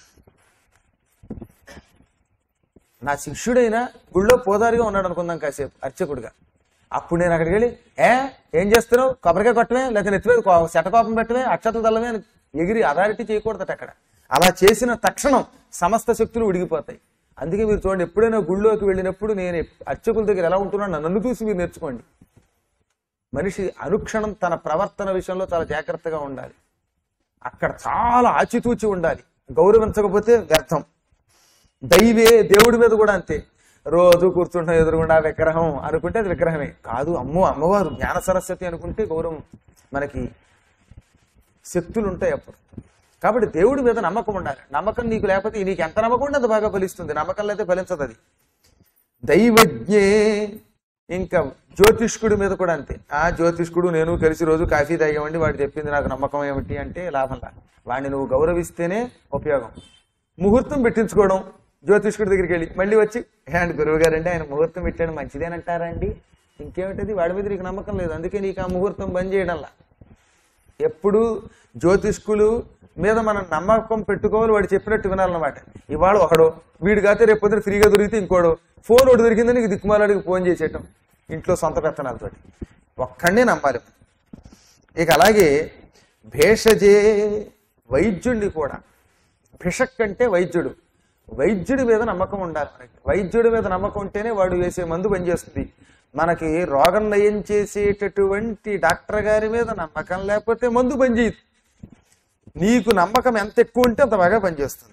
నా శిష్యుడైనా గుళ్ళో పోదారిగా ఉన్నాడు అనుకుందాం కాసేపు, అర్చకుడిగా. అప్పుడు నేను అక్కడికి వెళ్ళి ఏం చేస్తున్నావు, కొబ్బరికాయ కొట్టమే, లేకపోతే నెత్తి మీద శటకోపం పెట్టమే, అక్షతలు తల్లమే అని ఎగిరి అథారిటీ చేయకూడదట అక్కడ. అలా చేసిన తక్షణం సమస్త శక్తులు ఉడిగిపోతాయి. అందుకే మీరు చూడండి, ఎప్పుడైనా గుళ్ళోకి వెళ్ళినప్పుడు నేను అర్చకుల దగ్గర ఎలా ఉంటున్నాను నన్ను చూసి మీరు నేర్చుకోండి. మనిషి అనుక్షణం తన ప్రవర్తన విషయంలో చాలా జాగ్రత్తగా ఉండాలి. అక్కడ చాలా ఆచితూచి ఉండాలి. గౌరవించకపోతే వ్యర్థం. దైవే, దేవుడి మీద కూడా అంతే. రోజు కూర్చుంటాం ఎదురుగుండా విగ్రహం అనుకుంటే అది విగ్రహమే కాదు. అమ్మవారు జ్ఞాన సరస్వతి అనుకుంటే గౌరవం. మనకి శక్తులు ఉంటాయి అప్పుడు. కాబట్టి దేవుడి మీద నమ్మకం ఉండాలి. నమ్మకం నీకు లేకపోతే నీకు ఎంత నమ్మకం ఉంటే అంత బాగా ఫలిస్తుంది. నమ్మకం లేకపోతే ఫలించదు అది. దైవజ్ఞే. ఇంకా జ్యోతిష్కుడి మీద కూడా అంతే. ఆ జ్యోతిష్కుడు నేను కలిసి రోజు కాఫీ తాగేవండి, వాడు చెప్పింది నాకు నమ్మకం ఏమిటి అంటే లాభంలా. వాడిని నువ్వు గౌరవిస్తేనే ఉపయోగం. ముహూర్తం పెట్టించుకోవడం జ్యోతిష్కుడి దగ్గరికి వెళ్ళి మళ్ళీ వచ్చి అండ్ గురువు గారండి ఆయన ముహూర్తం పెట్టాడు మంచిదేనంటారండి, ఇంకేమిటది, వాడి మీద నీకు నమ్మకం లేదు, అందుకే నీకు ఆ ముహూర్తం బంద్ చేయడంలా. ఎప్పుడు జ్యోతిష్కులు మీద మనం నమ్మకం పెట్టుకోవాలి, వాడు చెప్పినట్టు వినాలన్నమాట. ఇవాళ ఒకడు, వీడు కాతే రేపు పొద్దున ఫ్రీగా దొరికితే ఇంకోడు, ఫోన్ ఒకటి దొరికిందని నీకు దిక్కుమాలాడికి ఫోన్ చేసేయటం, ఇంట్లో సొంత పెత్తనాలతోటి. ఒక్కడే నమ్మాలి. ఇక అలాగే భేషజే, వైద్యుడిని కూడా. భిషక్ అంటే వైద్యుడు. వైద్యుడి మీద నమ్మకం ఉండాలి మనకి. వైద్యుడి మీద నమ్మకం ఉంటేనే వాడు వేసే మందు పనిచేస్తుంది. మనకి రోగం నయం చేసేటటువంటి డాక్టర్ గారి మీద నమ్మకం లేకపోతే మందు పనిచేయదు. నీకు నమ్మకం ఎంత ఎక్కువ ఉంటే అంత బాగా పనిచేస్తుంది.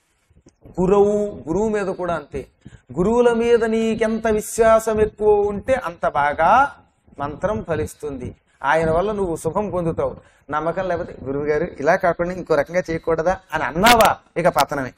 గురువు మీద కూడా అంతే. గురువుల మీద నీకెంత విశ్వాసం ఎక్కువ ఉంటే అంత బాగా మంత్రం ఫలిస్తుంది. ఆయన వల్ల నువ్వు శుభం పొందుతావు. నమ్మకం లేకపోతే గురువు గారు ఇలా కాకుండా ఇంకో రకంగా చేయకూడదా అని అన్నావా ఇక పతనమే.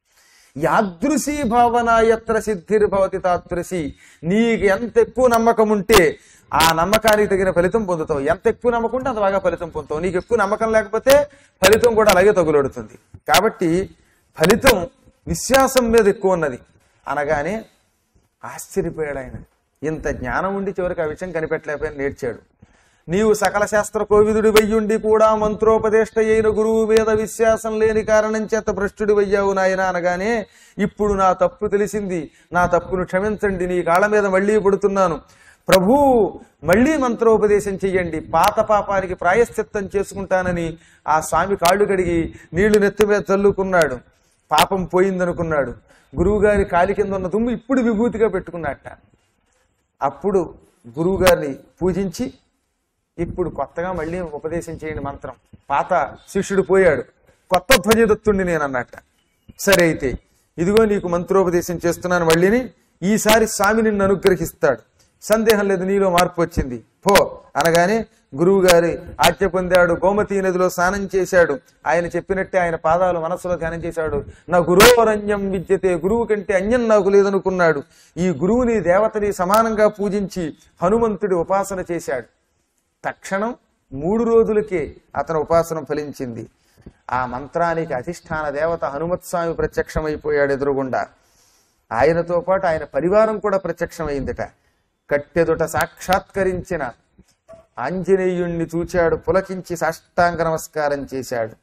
యాదృశీ భావన యత్ర సిద్ధిర్భవతి తాదృశి. నీకు ఎంత ఎక్కువ నమ్మకం ఉంటే ఆ నమ్మకానికి తగిన ఫలితం పొందుతావు. ఎంత ఎక్కువ నమ్మకం ఉంటే అంత బాగా ఫలితం పొందుతావు. నీకు ఎక్కువ నమ్మకం లేకపోతే ఫలితం కూడా అలాగే తగులడుతుంది. కాబట్టి ఫలితం విశ్వాసం మీద ఎక్కువ ఉన్నది అనగానే ఆశ్చర్యపోయాడు ఆయన. ఇంత జ్ఞానం ఉండి చివరికి ఆ విషయం కనిపెట్టలేకపోయిన నేర్చాడు. నీవు సకల శాస్త్ర కోవిదుడి వయ్యుండి కూడా మంత్రోపదేష్ట అయిన గురువు మీద విశ్వాసం లేని కారణం చేత భ్రష్టుడి వయ్యావు నాయన అనగానే, ఇప్పుడు నా తప్పు తెలిసింది, నా తప్పును క్షమించండి, నీ కాళ్ళ మీద మళ్ళీ పడుతున్నాను ప్రభు, మళ్ళీ మంత్రోపదేశం చెయ్యండి, పాత పాపానికి ప్రాయశ్చిత్తం చేసుకుంటానని ఆ స్వామి కాళ్ళు కడిగి నీళ్లు నెత్తి మీద చల్లుకున్నాడు. పాపం పోయిందనుకున్నాడు. గురువుగారి కాలి కింద ఉన్న దుమ్ము ఇప్పుడు విభూతిగా పెట్టుకున్నట్ట. అప్పుడు గురువుగారిని పూజించి, ఇప్పుడు కొత్తగా మళ్ళీ ఉపదేశం చేయండి మంత్రం. పాత శిష్యుడు పోయాడు, కొత్త ధ్వజదత్తుణ్ణి నేను అన్నట్ట. సరే అయితే ఇదిగో నీకు మంత్రోపదేశం చేస్తున్నాను మళ్ళీని, ఈసారి స్వామి నిన్ను అనుగ్రహిస్తాడు, సందేహం లేదు, నీలో మార్పు వచ్చింది పో అనగానే గురువు గారి ఆజ్ఞ పొందాడు. గోమతీ నదిలో స్నానం చేశాడు. ఆయన చెప్పినట్టే ఆయన పాదాలు మనస్సులో ధ్యానం చేశాడు. నా గురోవరణ్యం విద్యతే, గురువు కంటే అన్యం నాకు లేదనుకున్నాడు. ఈ గురువుని దేవతని సమానంగా పూజించి హనుమంతుడి ఉపాసన చేశాడు. తక్షణం 3 రోజులకే అతని ఉపాసన ఫలించింది. ఆ మంత్రానికి అధిష్టాన దేవత హనుమత్స్వామి ప్రత్యక్షమైపోయాడు ఎదురుగుండా. ఆయనతో పాటు ఆయన పరివారం కూడా ప్రత్యక్షమైందిట. కట్టెదుట సాక్షాత్కరించిన ఆంజనేయుణ్ణి చూచాడు, పులకించి సాష్టాంగ నమస్కారం చేశాడు.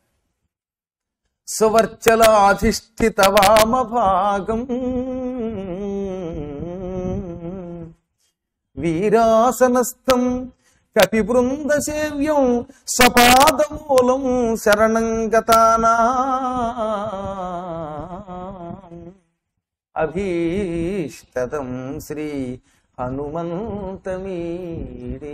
సువర్చలాధిష్ఠిత వామభాగం వీరాసనస్థం కపి బృంద సేవ్యం స్వపాదమూలం శరణం గతానా అభీష్టదం శ్రీ హనుమంతమీడే.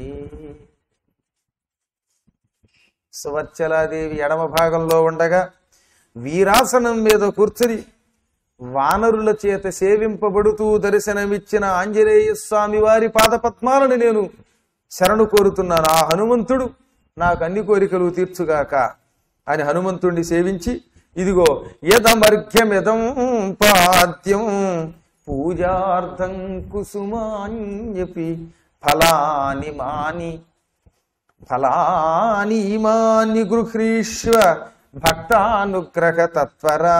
సువర్చలాదేవి ఎడమ భాగంలో ఉండగా వీరాసనం మీద కూర్చుని వానరుల చేత సేవింపబడుతూ దర్శనమిచ్చిన ఆంజనేయ స్వామి వారి పాదపద్మాలను నేను శరణు కోరుతున్నాను. ఆ హనుమంతుడు నాకు అన్ని కోరికలు తీర్చుగాక అని హనుమంతుడిని సేవించి, ఇదిగో యదమర్ఘ్యమిదం పాద్యం పూజార్థం కుసుమాన్యపి ఫలాని మాని గృహ్రీష్వ భక్తానుగ్రహ తత్వరా.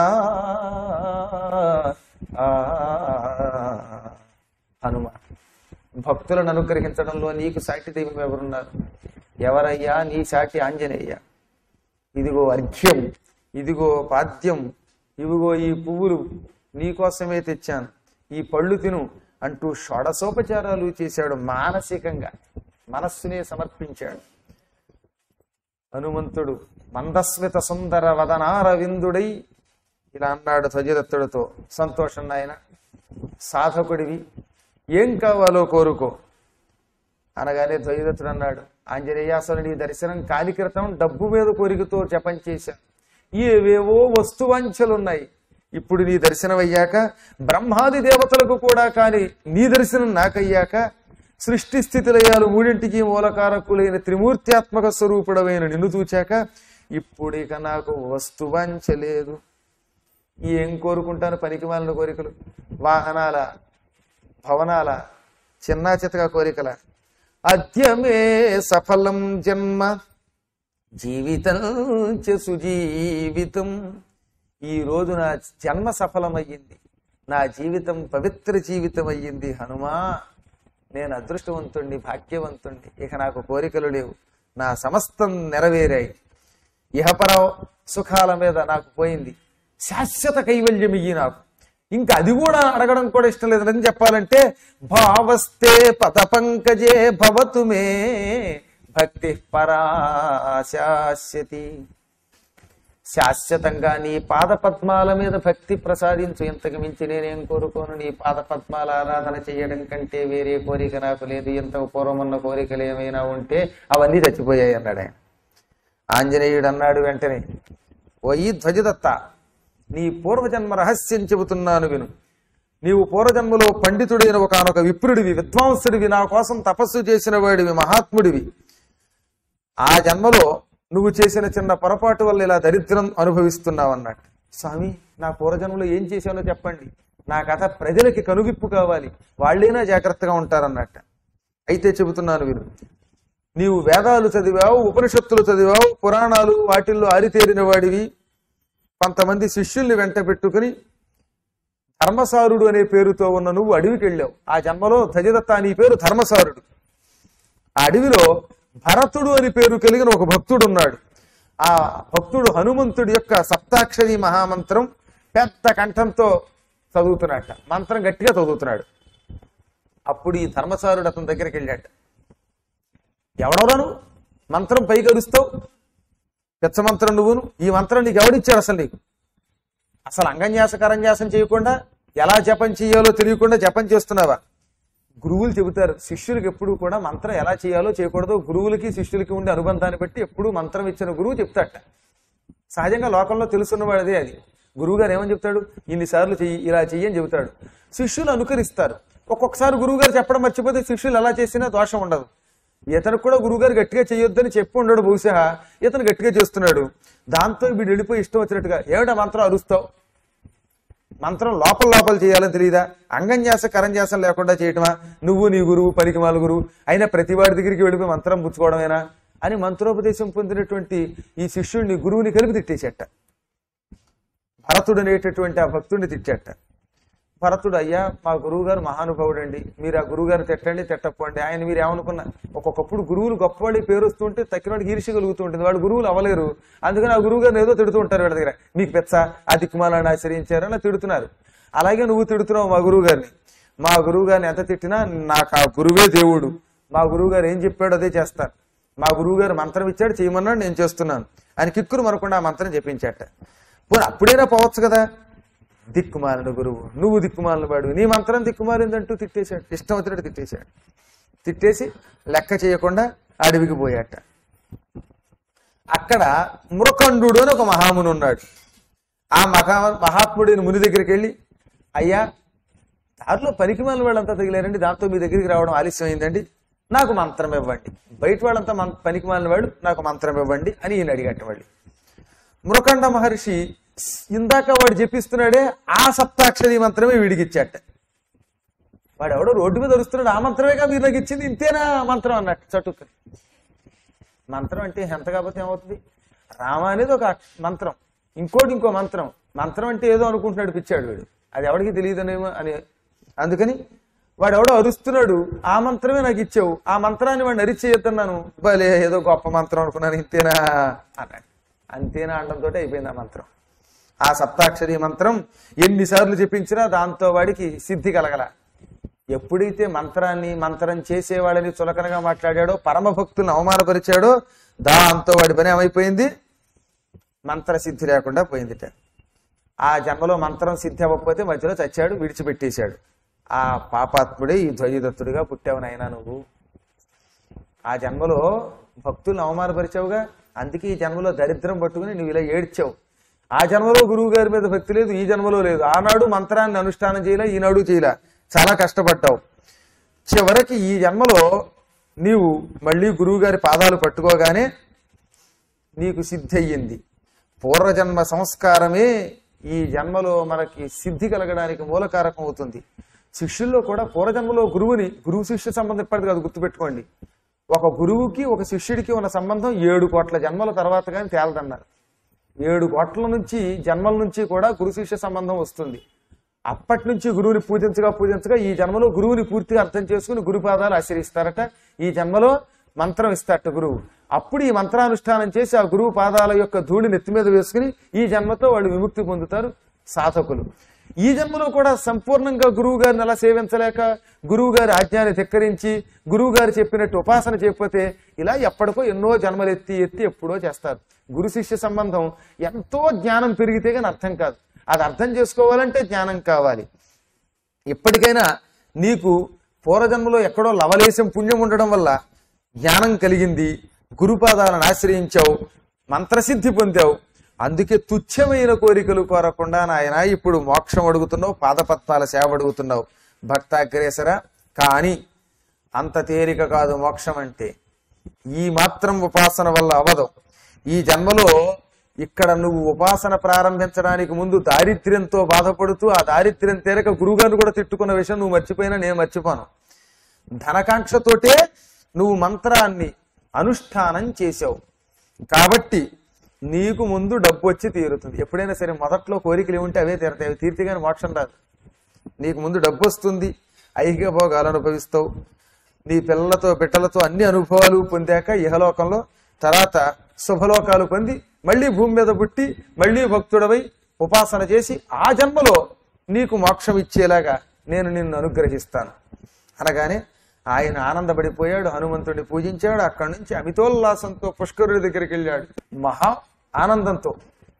హనుమ, భక్తులను అనుగ్రహించడంలో నీకు సాటి దైవం ఎవరున్నారు? ఎవరయ్యా నీ సాటి? ఆంజనేయ. ఇదిగో అర్ఘ్యం, ఇదిగో పాద్యం, ఇవిగో ఈ పువ్వులు నీకోసమే తెచ్చాను, ఈ పళ్ళు తిను అంటూ షోడశోపచారాలు చేశాడు. మానసికంగా మనస్సునే సమర్పించాడు. హనుమంతుడు మందస్మిత సుందర వదనారవిందుడై ఇలా అన్నాడు ధ్వజదత్తుడితో, సంతోషం నాయన, సాధకుడివి, ఏం కావాలో కోరుకో అనగానే ధ్వజదత్తుడు అన్నాడు, ఆంజనేయ, అసలు నీ దర్శనం కాలి క్రితం డబ్బు మీద కోరికతో జపం చేశాను, ఏవేవో వస్తువాంఛలున్నాయి. ఇప్పుడు నీ దర్శనం అయ్యాక బ్రహ్మాది దేవతలకు కూడా కాని నీ దర్శనం నాకయ్యాక సృష్టి స్థితి లయాలు మూడింటికి మూలకారకులైన త్రిమూర్త్యాత్మక స్వరూపుడమైన నిన్ను చూచాక ఇప్పుడు ఇక నాకు వస్తువాంఛ లేదు. ఏం కోరుకుంటాను? పనికిమాలిన కోరికలు, వాహనాల, భవనాల, చిన్నా చితక కోరికల. అద్యమే సఫలం జన్మ జీవితం చ సుజీవితం. ఈ రోజు నా జన్మ సఫలమయ్యింది, నా జీవితం పవిత్ర జీవితం అయ్యింది. హనుమా, నేను అదృష్టవంతుణ్ణి, భాగ్యవంతుణ్ణి, ఇక నాకు కోరికలు లేవు, నా సమస్తం నెరవేరాయి. ఇహపర సుఖాల మీద నాకు పోయింది, శాశ్వత కైవల్యం ఇయ్యి నాకు. ఇంకా అది కూడా అడగడం కూడా ఇష్టం లేదని చెప్పాలంటే భావస్తే పద పంకజే భవతు మే భక్తి పరాశాస్యతి. శాశ్వతంగా నీ పాద పద్మాల మీద భక్తి ప్రసాదించు. ఇంతకు మించి నేనేం కోరుకోను. నీ పాద పద్మాల ఆరాధన చేయడం కంటే వేరే కోరిక నాకు లేదు. ఇంతకు పూర్వమున్న కోరికలు ఏమైనా ఉంటే అవన్నీ చచ్చిపోయాయి అన్నాడు ఆయన. ఆంజనేయుడు అన్నాడు వెంటనే, ఓ ఈ ధ్వజదత్త, నీ పూర్వజన్మ రహస్యం చెబుతున్నాను విను. నీవు పూర్వజన్మలో పండితుడైన ఒకనొక విప్రుడివి, విద్వాంసుడివి, నా కోసం తపస్సు చేసిన వాడివి, మహాత్ముడివి. ఆ జన్మలో నువ్వు చేసిన చిన్న పొరపాటు వల్ల ఇలా దరిద్రం అనుభవిస్తున్నావు అన్నట్టు. స్వామి, నా పూర్వజన్మలో ఏం చేశానో చెప్పండి, నా కథ ప్రజలకి కనువిప్పు కావాలి, వాళ్ళైనా జాగ్రత్తగా ఉంటారన్నట్టు. అయితే చెబుతున్నాను విను. నీవు వేదాలు చదివావు, ఉపనిషత్తులు చదివావు, పురాణాలు వాటిల్లో ఆరితేరిన వాడివి. కొంతమంది శిష్యుల్ని వెంట పెట్టుకుని ధర్మసారుడు అనే పేరుతో ఉన్న నువ్వు అడవికి వెళ్ళావు. ఆ జన్మలో ధ్వజదత్త నీ పేరు ధర్మసారుడు. ఆ అడవిలో భరతుడు అని పేరు కలిగిన ఒక భక్తుడు ఉన్నాడు. ఆ భక్తుడు హనుమంతుడి యొక్క సప్తాక్షరి మహామంత్రం పెద్ద కంఠంతో చదువుతున్నాడట. మంత్రం గట్టిగా చదువుతున్నాడు. అప్పుడు ఈ ధర్మసారుడు అతని దగ్గరికి వెళ్ళాట. ఎవడవరాను మంత్రం పైకి అరుస్తావు, పెచ్చ మంత్రం నువ్వును, ఈ మంత్రం నీకు ఎవడిచ్చాడు అసలు? నీకు అసలు అంగన్యాస కరంజాసం చేయకుండా ఎలా జపం చేయాలో తెలియకుండా జపం చేస్తున్నావా? గురువులు చెబుతారు శిష్యులకు ఎప్పుడు కూడా మంత్రం ఎలా చేయాలో చేయకూడదు. గురువులకి శిష్యులకి ఉండే అనుబంధాన్ని బట్టి ఎప్పుడు మంత్రం ఇచ్చిన గురువు చెప్తాడట. సహజంగా లోకంలో తెలుసున్నవాడదే అది. గురువు గారు ఏమని చెప్తాడు, ఇన్నిసార్లు చెయ్యి, ఇలా చెయ్యి అని చెబుతాడు. శిష్యులు అనుకరిస్తారు. ఒక్కొక్కసారి గురువు గారు చెప్పడం మర్చిపోతే శిష్యులు ఎలా చేసినా దోషం ఉండదు. ఇతను కూడా గురువుగారు గట్టిగా చేయొద్దని చెప్పి ఉండడు. బహుశా ఇతను గట్టిగా చేస్తున్నాడు. దాంతో వీడు వెళ్ళిపోయి ఇష్టం వచ్చినట్టుగా ఏమిటా మంత్రం అరుస్తావు, మంత్రం లోపల లోపల చేయాలని తెలియదా? అంగన్యాస కరంజాసం లేకుండా చేయటమా? నువ్వు నీ గురువు పనికిమాల గురువు అయినా ప్రతి వాడి దగ్గరికి వెళ్ళిపోయి మంత్రం పుచ్చుకోవడమేనా అని మంత్రోపదేశం పొందినటువంటి ఈ శిష్యుడిని గురువుని కలిపి తిట్టేసేట. భరతుడు అనేటటువంటి ఆ భక్తుడిని తిట్టేట. భరతుడు, అయ్యా మా గురువు గారు మహానుభావుడు అండి, మీరు ఆ గురువు గారిని తిట్టండి, తిట్టకపోండి. ఆయన మీరు ఏమనుకున్నా ఒక్కొక్కప్పుడు గురువులు గొప్పవాడి పేరు వస్తుంటే తక్కినవాడికి ఈర్ష్య కలుగుతూ ఉంటుంది. వాళ్ళు గురువులు అవ్వలేరు. అందుకని ఆ గురువు గారిని ఏదో తిడుతూ ఉంటారు. వీళ్ళ దగ్గర మీకు పెచ్చ ఆ దిక్కుమాలని ఆశ్రయించారు అని తిడుతున్నారు. అలాగే నువ్వు తిడుతున్నావు మా గురువు గారిని. మా గురువు గారిని ఎంత తిట్టినా నాకు ఆ గురువే దేవుడు. మా గురువు గారు ఏం చెప్పాడో అదే చేస్తాను. మా గురువు గారు మంత్రం ఇచ్చాడు, చేయమన్నాడు, నేను చేస్తున్నాను అని కిక్కురు మనకుండా ఆ మంత్రం చెప్పించాట. పోనీ అప్పుడైనా పోవచ్చు కదా. దిక్కుమాలిన గురువు, నువ్వు దిక్కుమాలిన వాడు, నీ మంత్రం దిక్కుమాలిందంటూ తిట్టేశాడు. ఇష్టం వచ్చినట్టు తిట్టేశాడు. తిట్టేసి లెక్క చేయకుండా అడవికి పోయాట. అక్కడ మృకండు అని ఒక మహాముని ఉన్నాడు. ఆ మహాత్ముడిని ముని దగ్గరికి వెళ్ళి, అయ్యా దారిలో పనికిమాలిన వాళ్ళంతా తగిలారండి, దాంతో మీ దగ్గరికి రావడం ఆలస్యం అయిందండి, నాకు మంత్రం ఇవ్వండి. బయట వాళ్ళంతా పనికిమాలిన వాడు, నాకు మంత్రం ఇవ్వండి అని ఈయన అడిగట్ట. వాళ్ళు మృకండ మహర్షి ఇందాక వాడు చెప్పిస్తున్నాడే ఆ సప్తాక్షరి మంత్రమే వీడికిచ్చాట. వాడు ఎవడో రోడ్డు మీద అరుస్తున్నాడు, ఆ మంత్రమేగా మీరు నాకు ఇచ్చింది, ఇంతేనా మంత్రం అన్నట్టు చటుక్క. మంత్రం అంటే ఎంత కాకపోతే ఏమవుతుంది? రామ అనేది ఒక మంత్రం, ఇంకోటి ఇంకో మంత్రం. మంత్రం అంటే ఏదో అనుకుంటున్నాడు పిచ్చాడు వీడు, అది ఎవడికి తెలియదనేమో అని. అందుకని వాడు ఎవడో అరుస్తున్నాడు, ఆ మంత్రమే నాకు ఇచ్చావు, ఆ మంత్రాన్ని వాడిని అరిచేయొద్దన్నాను, భలే ఏదో గొప్ప మంత్రం అనుకున్నాను, ఇంతేనా అన్నాడు. అంతేనా అనడంతో అయిపోయింది ఆ మంత్రం. ఆ సప్తాక్షరి మంత్రం ఎన్నిసార్లు చెప్పించినా దాంతో వాడికి సిద్ధి కలగల. ఎప్పుడైతే మంత్రం చేసేవాడని చులకనగా మాట్లాడాడో, పరమభక్తులను అవమానపరిచాడో, దాంతో వాడి పని ఏమైపోయింది? మంత్ర సిద్ధి లేకుండా పోయిందిట. ఆ జన్మలో మంత్రం సిద్ధి అవ్వకపోతే మధ్యలో చచ్చాడు, విడిచిపెట్టేశాడు. ఆ పాపాత్ముడే ఈ ధ్వజదత్తుడిగా పుట్టావు నాయనా నువ్వు. ఆ జన్మలో భక్తులను అవమానపరిచావుగా, అందుకే ఈ జన్మలో దరిద్రం పట్టుకుని నువ్వు ఇలా ఏడ్చావు. ఆ జన్మలో గురువు గారి మీద భక్తి లేదు, ఈ జన్మలో లేదు. ఆనాడు మంత్రాన్ని అనుష్ఠానం చేయలే, ఈనాడు చేయలే, చాలా కష్టపడ్డావు. చివరికి ఈ జన్మలో నీవు మళ్ళీ గురువు గారి పాదాలు పట్టుకోగానే నీకు సిద్ధి అయ్యింది. పూర్వజన్మ సంస్కారమే ఈ జన్మలో మనకి సిద్ధి కలగడానికి మూలకారకం అవుతుంది. శిష్యుల్లో కూడా పూర్వజన్మలో గురువు శిష్య సంబంధం ఇప్పటిది కాదు, గుర్తుపెట్టుకోండి. ఒక గురువుకి ఒక శిష్యుడికి ఉన్న సంబంధం 7 కోట్ల జన్మల తర్వాత కానీ తేలదన్నారు. 7 కోట్ల నుంచి జన్మల నుంచి కూడా గురు శిష్య సంబంధం వస్తుంది. అప్పటి నుంచి గురువుని పూజించగా ఈ జన్మలో గురువుని పూర్తిగా అర్థం చేసుకుని గురుపాదాలు ఆశ్రయిస్తారట. ఈ జన్మలో మంత్రం ఇస్తారట గురువు. అప్పుడు ఈ మంత్రానుష్ఠానం చేసి ఆ గురువు పాదాల యొక్క ధూళి నెత్తి మీద వేసుకుని ఈ జన్మతో వాళ్ళు విముక్తి పొందుతారు సాధకులు. ఈ జన్మలో కూడా సంపూర్ణంగా గురువు గారిని అలా సేవించలేక గురువు గారి ఆజ్ఞాన్ని ధిక్కరించి గురువు గారు చెప్పినట్టు ఉపాసన చేయకపోతే ఇలా ఎప్పటికో ఎన్నో జన్మలు ఎత్తి ఎత్తి ఎప్పుడో చేస్తారు. గురు శిష్య సంబంధం ఎంతో జ్ఞానం పెరిగితే కానీ అర్థం కాదు. అది అర్థం చేసుకోవాలంటే జ్ఞానం కావాలి. ఇప్పటికైనా నీకు పూర్వజన్మలో ఎక్కడో లవలేశం పుణ్యం ఉండడం వల్ల జ్ఞానం కలిగింది, గురుపాదాలను ఆశ్రయించావు, మంత్రసిద్ధి పొందావు. అందుకే తుచ్చమైన కోరికలు కోరకుండా నాయన ఇప్పుడు మోక్షం అడుగుతున్నావు, పాదపద్మాల సేవ అడుగుతున్నావు భక్తాగ్రేసర. కానీ అంత తేలిక కాదు మోక్షం అంటే. ఈ మాత్రం ఉపాసన వల్ల అవదు. ఈ జన్మలో ఇక్కడ నువ్వు ఉపాసన ప్రారంభించడానికి ముందు దారిద్ర్యంతో బాధపడుతూ ఆ దారిద్ర్యం తీరక గురువుగారిని కూడా తిట్టుకున్న విషయం నువ్వు మర్చిపోయినా నేను మర్చిపోను. ధనకాంక్షతోటే నువ్వు మంత్రాన్ని అనుష్ఠానం చేసావు కాబట్టి నీకు ముందు డబ్బు వచ్చి తీరుతుంది. ఎప్పుడైనా సరే మొదట్లో కోరికలు ఏముంటే అవే తీరతాయి, అవి తీర్తిగానే మోక్షం రాదు. నీకు ముందు డబ్బు వస్తుంది, ఐహిక భోగాలు అనుభవిస్తావు, నీ పిల్లలతో బిడ్డలతో అన్ని అనుభవాలు పొందాక ఇహలోకంలో తర్వాత శుభలోకాలు పొంది మళ్ళీ భూమి మీద పుట్టి మళ్ళీ భక్తుడవై ఉపాసన చేసి ఆ జన్మలో నీకు మోక్షం ఇచ్చేలాగా నేను నిన్ను అనుగ్రహిస్తాను అనగానే ఆయన ఆనందపడిపోయాడు. హనుమంతుడిని పూజించాడు. అక్కడి నుంచి అమితోల్లాసంతో పుష్కరుడి దగ్గరికి వెళ్ళాడు. మహా ఆనందంతో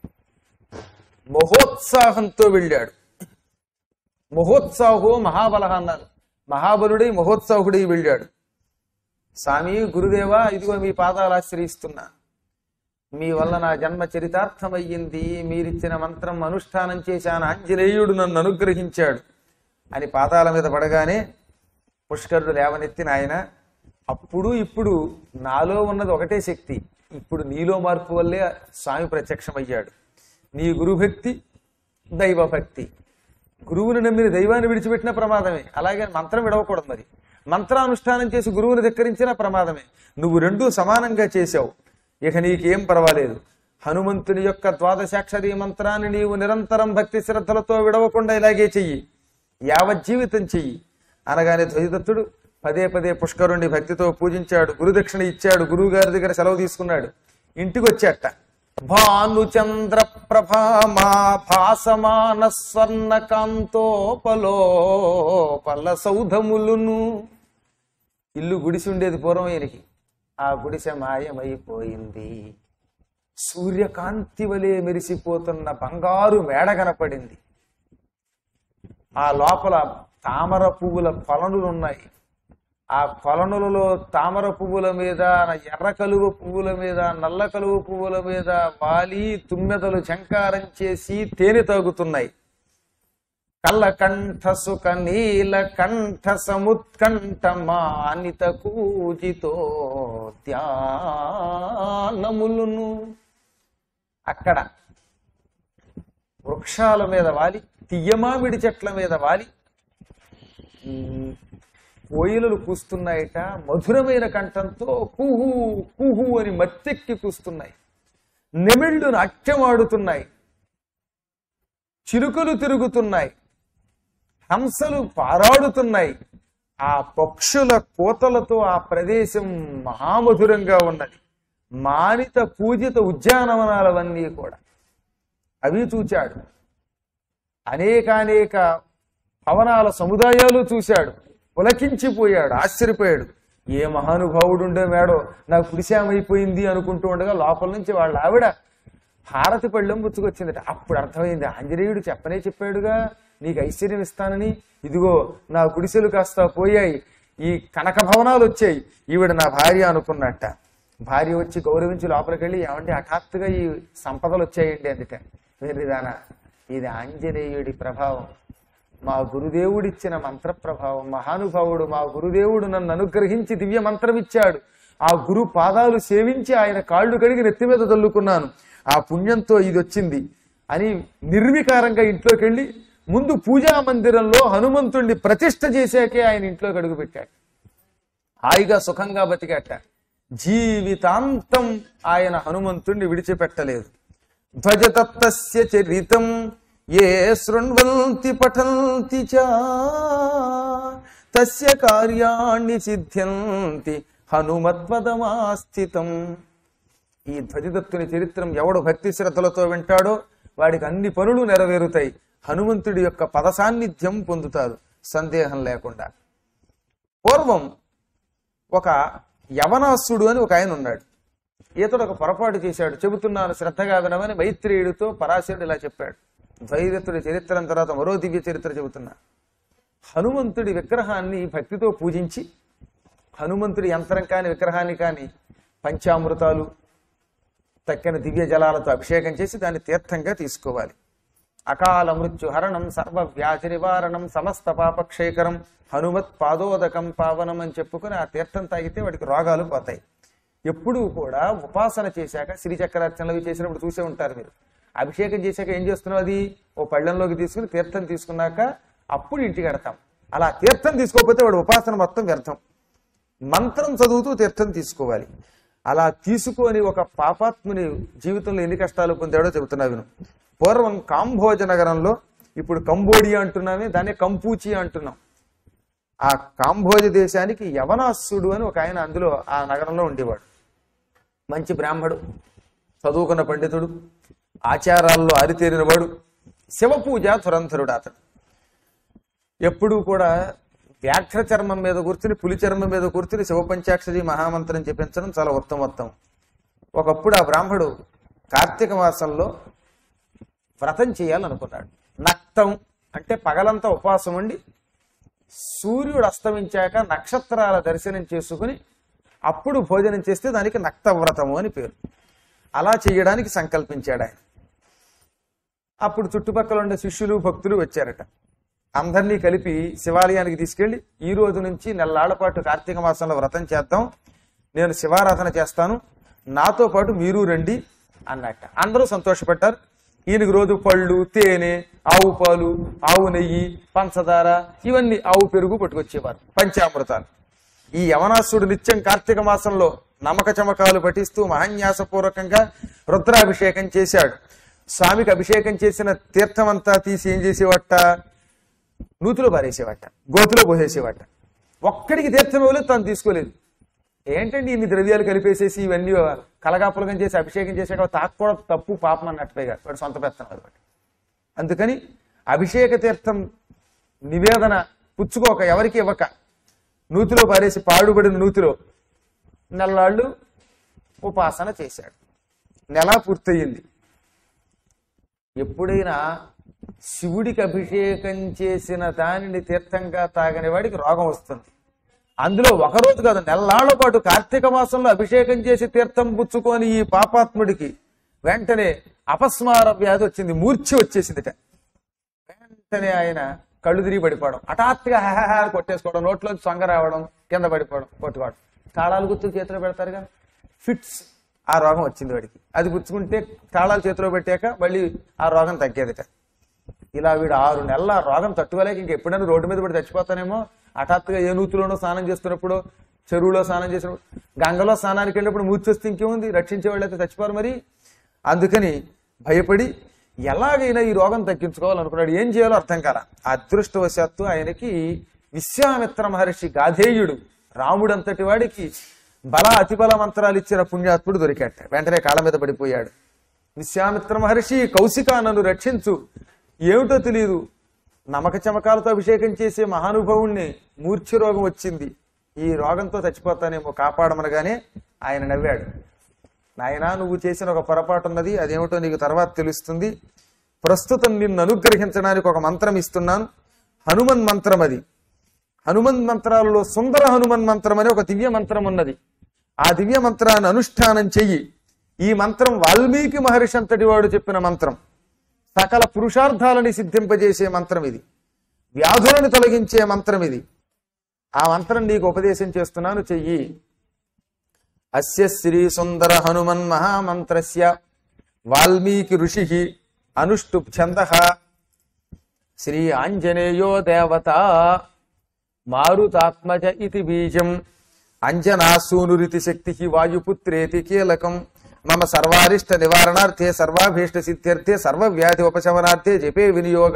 మహోత్సాహంతో వెళ్ళాడు. మహోత్సాహో మహాబలహ అన్నారు. మహాబలుడై మహోత్సాహుడై వెళ్ళాడు. స్వామి గురుదేవా, ఇదిగో మీ పాదాలు ఆశ్రయిస్తున్నా. మీ వల్ల నా జన్మ చరితార్థమయ్యింది. మీరిచ్చిన మంత్రం అనుష్ఠానం చేశాను. ఆంజనేయుడు నన్ను అనుగ్రహించాడు అని పాదాల మీద పడగానే పుష్కరుడు లేవనెత్తిన ఆయన, అప్పుడు ఇప్పుడు నాలో ఉన్నది ఒకటే శక్తి, ఇప్పుడు నీలో మార్పు వల్లే స్వామి ప్రత్యక్షమయ్యాడు. నీ గురుభక్తి దైవభక్తి. గురువుని నమ్మిన దైవాన్ని విడిచిపెట్టిన ప్రమాదమే, అలాగే మంత్రం విడవకూడదు. మరి మంత్రానుష్ఠానం చేసి గురువుని ధిక్కరించిన ప్రమాదమే. నువ్వు రెండూ సమానంగా చేశావు, ఇక నీకేం పర్వాలేదు. హనుమంతుని యొక్క ద్వాదశాక్షరీ మంత్రాన్ని నీవు నిరంతరం భక్తి శ్రద్ధలతో విడవకుండా ఇలాగే చెయ్యి, యావజ్జీవితం చెయ్యి అనగానే ధ్వజదత్తుడు పదే పదే పుష్కరుణ్ణి భక్తితో పూజించాడు. గురుదక్షిణ ఇచ్చాడు. గురువు గారి దగ్గర సెలవు తీసుకున్నాడు. ఇంటికి వచ్చాట. భానుచంద్ర ప్రభామా భాసమాన స్వర్ణ కాంతోపలోపల సౌధములును. ఇల్లు గుడిసి ఉండేది పూర్వం ఈయనకి. ఆ గుడిసె మాయమైపోయింది. సూర్యకాంతి వలె మెరిసిపోతున్న బంగారు మేడ కనపడింది. ఆ లోపల తామర పువ్వుల కొలనులున్నాయి. ఆ కొలనులలో తామర పువ్వుల మీద, ఎర్ర కలువ పువ్వుల మీద, నల్ల కలువ పువ్వుల మీద వాలి తుమ్మెదలు ఝంకారం చేసి తేనె తాగుతున్నాయి. కల్లకంఠ సుఖ నీల కంఠ సముత్కంఠ మానిత కూజితో ధ్యానములును. అక్కడ వృక్షాల మీద వాలి, తియ్యమామిడి చెట్ల మీద వాలి కోయిలలు కూస్తున్నాయట. మధురమైన కంఠంతో కుహు కుహు అని మత్తెక్కి కూస్తున్నాయి. నెమిళ్ళు నాట్యమాడుతున్నాయి. చిరుకలు తిరుగుతున్నాయి. హంసలు పారాడుతున్నాయి. ఆ పక్షుల కోతలతో ఆ ప్రదేశం మహామధురంగా ఉన్నది. మానిత పూజిత ఉద్యానవనాలవన్నీ కూడా అవి చూచాడు. అనేకానేక భవనాల సముదాయాలు చూశాడు. పులకించిపోయాడు, ఆశ్చర్యపోయాడు. ఏ మహానుభావుడుండే మేడో నాకు కుడిశామైపోయింది అనుకుంటూ ఉండగా లోపల నుంచి వాళ్ళ ఆవిడ హారతి పళ్ళెం పుచ్చుకొచ్చిందట. అప్పుడు అర్థమైంది, ఆంజనేయుడు చెప్పనే చెప్పాడుగా నీకు ఐశ్వర్యం ఇస్తానని. ఇదిగో నా గుడిసెలు కాస్త పోయాయి, ఈ కనక భవనాలు వచ్చాయి, ఈవిడ నా భార్య అనుకున్నట్ట. భార్య వచ్చి గౌరవించి లోపలికి వెళ్ళి, ఏమంటే హఠాత్తుగా ఈ సంపదలు వచ్చాయండి అందుక. వెర్రిదానా, ఇది ఆంజనేయుడి ప్రభావం, మా గురుదేవుడిచ్చిన మంత్ర ప్రభావం. మహానుభావుడు మా గురుదేవుడు నన్ను అనుగ్రహించి దివ్య మంత్రం ఇచ్చాడు. ఆ గురు పాదాలు సేవించి ఆయన కాళ్ళు కడిగి నెత్తి మీద తల్లుకున్నాను. ఆ పుణ్యంతో ఇది వచ్చింది అని నిర్వికారంగా ఇంట్లోకి వెళ్ళి ముందు పూజా మందిరంలో హనుమంతుణ్ణి ప్రతిష్ఠ చేశాకే ఆయన ఇంట్లోకి అడుగు పెట్టాడు. హాయిగా సుఖంగా బతికాట. జీవితాంతం ఆయన హనుమంతుణ్ణి విడిచిపెట్టలేదు. ధ్వజతత్తస్య చరితం ఏ శృణ్వంతి పఠంతి చ తస్య కార్యాణి సిద్ధ్యంతి హనుమత్పదమాస్థితం. ఈ ధ్వజదత్తుని చరిత్రం ఎవడు భక్తి శ్రద్ధలతో వింటాడో వాడికి అన్ని పనులు నెరవేరుతాయి. హనుమంతుడి యొక్క పద సాన్నిధ్యం పొందుతారు సందేహం లేకుండా. పూర్వం ఒక యవనాసుడు అని ఒక ఆయన ఉన్నాడు. ఇతడు ఒక పొరపాటు చేశాడు. చెబుతున్నాను శ్రద్ధగా వినమని మైత్రేయుడితో పరాశరుడు ఇలా చెప్పాడు. ద్వైరథుడి చరిత్ర తర్వాత మరో దివ్య చరిత్ర చెబుతున్నా. హనుమంతుడి విగ్రహాన్ని భక్తితో పూజించి హనుమంతుడి యంత్రం కాని విగ్రహాన్ని కాని పంచామృతాలు తక్కిన దివ్య జలాలతో అభిషేకం చేసి దాన్ని తీర్థంగా తీసుకోవాలి. అకాల మృత్యు హరణం సర్వ వ్యాధి నివారణం సమస్త పాపక్షేకరం హనుమత్ పాదోదకం పావనం అని చెప్పుకుని ఆ తీర్థం తాగితే వాడికి రోగాలు పోతాయి. ఎప్పుడూ కూడా ఉపాసన చేశాక శ్రీచక్రార్చనలు చేసినప్పుడు చూసే ఉంటారు మీరు. అభిషేకం చేశాక ఏం చేస్తున్నావు? అది ఓ పళ్ళెంలోకి తీసుకుని తీర్థం తీసుకున్నాక అప్పుడు ఇంటికి కడతాం. అలా తీర్థం తీసుకోకపోతే వాడు ఉపాసన మొత్తం వ్యర్థం. మంత్రం చదువుతూ తీర్థం తీసుకోవాలి. అలా తీసుకొని ఒక పాపాత్ముని జీవితంలో ఎన్ని కష్టాలు పొందాడో చెబుతున్నా విను. పూర్వం కాంభోజ నగరంలో, ఇప్పుడు కంబోడియా అంటున్నామే, దాన్ని కంపూచి అంటున్నాం. ఆ కాంభోజ దేశానికి యవనాసుడు అని ఒక ఆయన అందులో ఆ నగరంలో ఉండేవాడు. మంచి బ్రాహ్మడు, చదువుకున్న పండితుడు, ఆచారాల్లో ఆరితేరినవాడు, శివపూజ ధురంధరుడు. అతడు ఎప్పుడూ కూడా వ్యాఘ్ర చర్మం మీద కూర్చుని, పులి చర్మం మీద కూర్చుని శివపంచాక్షరి మహామంత్రం చెప్పించడం చాలా ఉత్తమోత్తం. ఒకప్పుడు ఆ బ్రాహ్మడు కార్తీక మాసంలో వ్రతం చేయాలనుకున్నాడు. నక్తం అంటే పగలంతా ఉపవాసం ఉండి సూర్యుడు అస్తమించాక నక్షత్రాల దర్శనం చేసుకుని అప్పుడు భోజనం చేస్తే దానికి నక్తవ్రతము అని పేరు. అలా చేయడానికి సంకల్పించాడు ఆయన. అప్పుడు చుట్టుపక్కల ఉండే శిష్యులు భక్తులు వచ్చారట. అందరినీ కలిపి శివాలయానికి తీసుకెళ్లి ఈ రోజు నుంచి నెల్లాళ్ల పాటు కార్తీక మాసంలో వ్రతం చేద్దాం, నేను శివారాధన చేస్తాను, నాతో పాటు మీరు రండి అన్నట్ట. అందరూ సంతోషపడ్డారు. ఈయనకి రోజు పళ్ళు, తేనె, ఆవు పాలు, ఆవు నెయ్యి, పంచదార, ఇవన్నీ ఆవు పెరుగు పట్టుకొచ్చేవారు, పంచామృతాలు. ఈ యవనాసుడు నిత్యం కార్తీక మాసంలో నమ్మక చమకాలు పఠిస్తూ మహాన్యాసపూర్వకంగా రుద్రాభిషేకం చేశాడు. స్వామికి అభిషేకం చేసిన తీర్థమంతా తీసి ఏం చేసేవట? నూతిలో పారేసేవాట, గోతులో పోసేసేవాట. ఒక్కడికి తీర్థం ఇవ్వలేదు, తాను తీసుకోలేదు. ఏంటండి ఇన్ని ద్రవ్యాలు కలిపేసేసి ఇవన్నీ కలగాపులగం చేసి అభిషేకం చేసాక తాకపోవడం తప్పు, పాపం అన్నట్టుగా వాడు సొంత పెత్తనం అనమాట. అందుకని అభిషేక తీర్థం నివేదన పుచ్చుకోక, ఎవరికి ఇవ్వక, నూతిలో పారేసి పాడుబడిన నూతిలో నెల్లాళ్ళు ఉపాసన చేశాడు. నెల పూర్తయింది. ఎప్పుడైనా శివుడికి అభిషేకం చేసిన దానిని తీర్థంగా తాగని వాడికి రోగం వస్తుంది. అందులో ఒకరోజు కాదు, నెల్లాళ్ల పాటు కార్తీక మాసంలో అభిషేకం చేసి తీర్థం పుచ్చుకొని ఈ పాపాత్ముడికి వెంటనే అపస్మార వ్యాధి వచ్చింది, మూర్ఛ వచ్చేసిందిట. వెంటనే ఆయన కళ్ళు తిరిగి పడిపోవడం, హఠాత్తుగా హహ కొట్టేసుకోవడం, నోట్లోంచి సొంగ రావడం, కింద పడిపోవడం, కొట్టుకోవడం. తాళాలు గుర్తు చేతిలో పెడతారుగా, ఫిట్స్, ఆ రోగం వచ్చింది వాడికి. అది పుచ్చుకుంటే తాళాలు చేతిలో పెట్టాక మళ్ళీ ఆ రోగం తగ్గేదిట. ఇలా వీడు 6 నెలల రోగం తట్టుకోలేక ఇంక ఎప్పుడైనా రోడ్డు మీద పడి చచ్చిపోతానేమో, హఠాత్తుగా ఏ నూతిలోనో స్నానం చేస్తున్నప్పుడు, చెరువులో స్నానం చేసినప్పుడు, గంగలో స్నానానికి వెళ్ళినప్పుడు మూర్చొస్తే ఇంకేముంది, రక్షించే వాళ్ళైతే చచ్చిపోరు మరి. అందుకని భయపడి ఎలాగైనా ఈ రోగం తగ్గించుకోవాలనుకున్నాడు. ఏం చేయాలో అర్థం కాల. అదృష్టవశాత్తు ఆయనకి విశ్వామిత్ర మహర్షి గాధేయుడు, రాముడంతటి వాడికి బల అతిబల మంత్రాలు ఇచ్చిన పుణ్యాత్ముడు దొరికాట. వెంటనే కాళ్ళ మీద పడిపోయాడు. విశ్వామిత్ర మహర్షి, కౌశిక నన్ను రక్షించు, ఏమిటో తెలియదు, నమక చమకాలతో అభిషేకం చేసే మహానుభావుణ్ణి మూర్ఛ రోగం వచ్చింది, ఈ రోగంతో చచ్చిపోతానేమో, కాపాడమనగానే ఆయన నవ్వాడు. నాయనా, నువ్వు చేసిన ఒక పొరపాటు ఉన్నది, అదేమిటో నీకు తర్వాత తెలుస్తుంది. ప్రస్తుతం నిన్ను అనుగ్రహించడానికి ఒక మంత్రం ఇస్తున్నాను, హనుమన్ మంత్రం. అది హనుమన్ మంత్రాలలో సుందర హనుమన్ మంత్రం అనే ఒక దివ్య మంత్రం ఉన్నది. ఆ దివ్య మంత్రాన్ని అనుష్ఠానం చెయ్యి. ఈ మంత్రం వాల్మీకి మహర్షి అంతటి వాడు చెప్పిన మంత్రం, సకల పురుషార్థాలని సిద్ధింపజేసే మంత్రం ఇది, వ్యాధులను తొలగించే మంత్రం ఇది. ఆ మంత్రం నీకు ఉపదేశం చేస్తున్నాను, చెయ్యి. అస్య శ్రీ సుందర హనుమన్ మహామంత్రస్య వాల్మీకి ఋషి అనుష్టుప్ ఛందః శ్రీ ఆంజనేయో దేవత మారుతాత్మజ ఇతి బీజం అంజనాసూనురితి శక్తి వాయుపుత్రేతి కీలకం మమ సర్వారిష్ట నివారణార్థే సర్వాభీష్ట సిద్ధ్యర్థే సర్వవ్యాధి ఉపశమనార్థే జపే వినియోగ.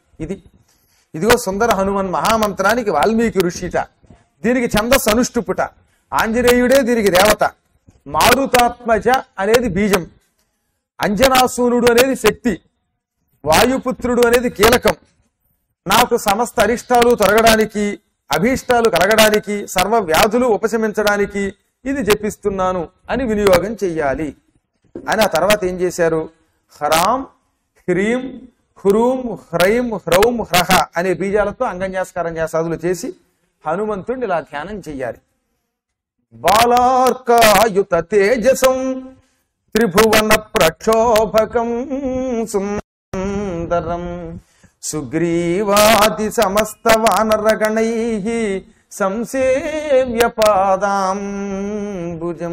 ఇదిగో సుందర హనుమన్ మహామంత్రానికి వాల్మీకి ఋషిట, దీనికి ఛందస్సు అనుష్టుపుట, ఆంజనేయుడే దీనికి దేవత, మారుతాత్మజ అనేది బీజం, అంజనాసూనుడు అనేది శక్తి, వాయుపుత్రుడు అనేది కీలకం. నాకు సమస్త అరిష్టాలు తొలగడానికి, అభీష్టాలు కలగడానికి, సర్వ వ్యాధులు ఉపశమించడానికి ఇది జపిస్తున్నాను అని వినియోగం చెయ్యాలి అని. ఆ తర్వాత ఏం చేశారు? హ్రాం హ్రీం హ్రూం హ్రైం హ్రౌం హ్రహ అనే బీజాలతో అంగన్యాసకరణ్యాసాదులు చేసి హనుమంతుడిని ఇలా ధ్యానం చెయ్యాలి. బాలార్కాయుత తేజసం త్రిభువన ప్రక్షోభకం సుందరం సుగ్రీవాది సమస్త వానరగణై సంసేవ్య పాదాంబుజం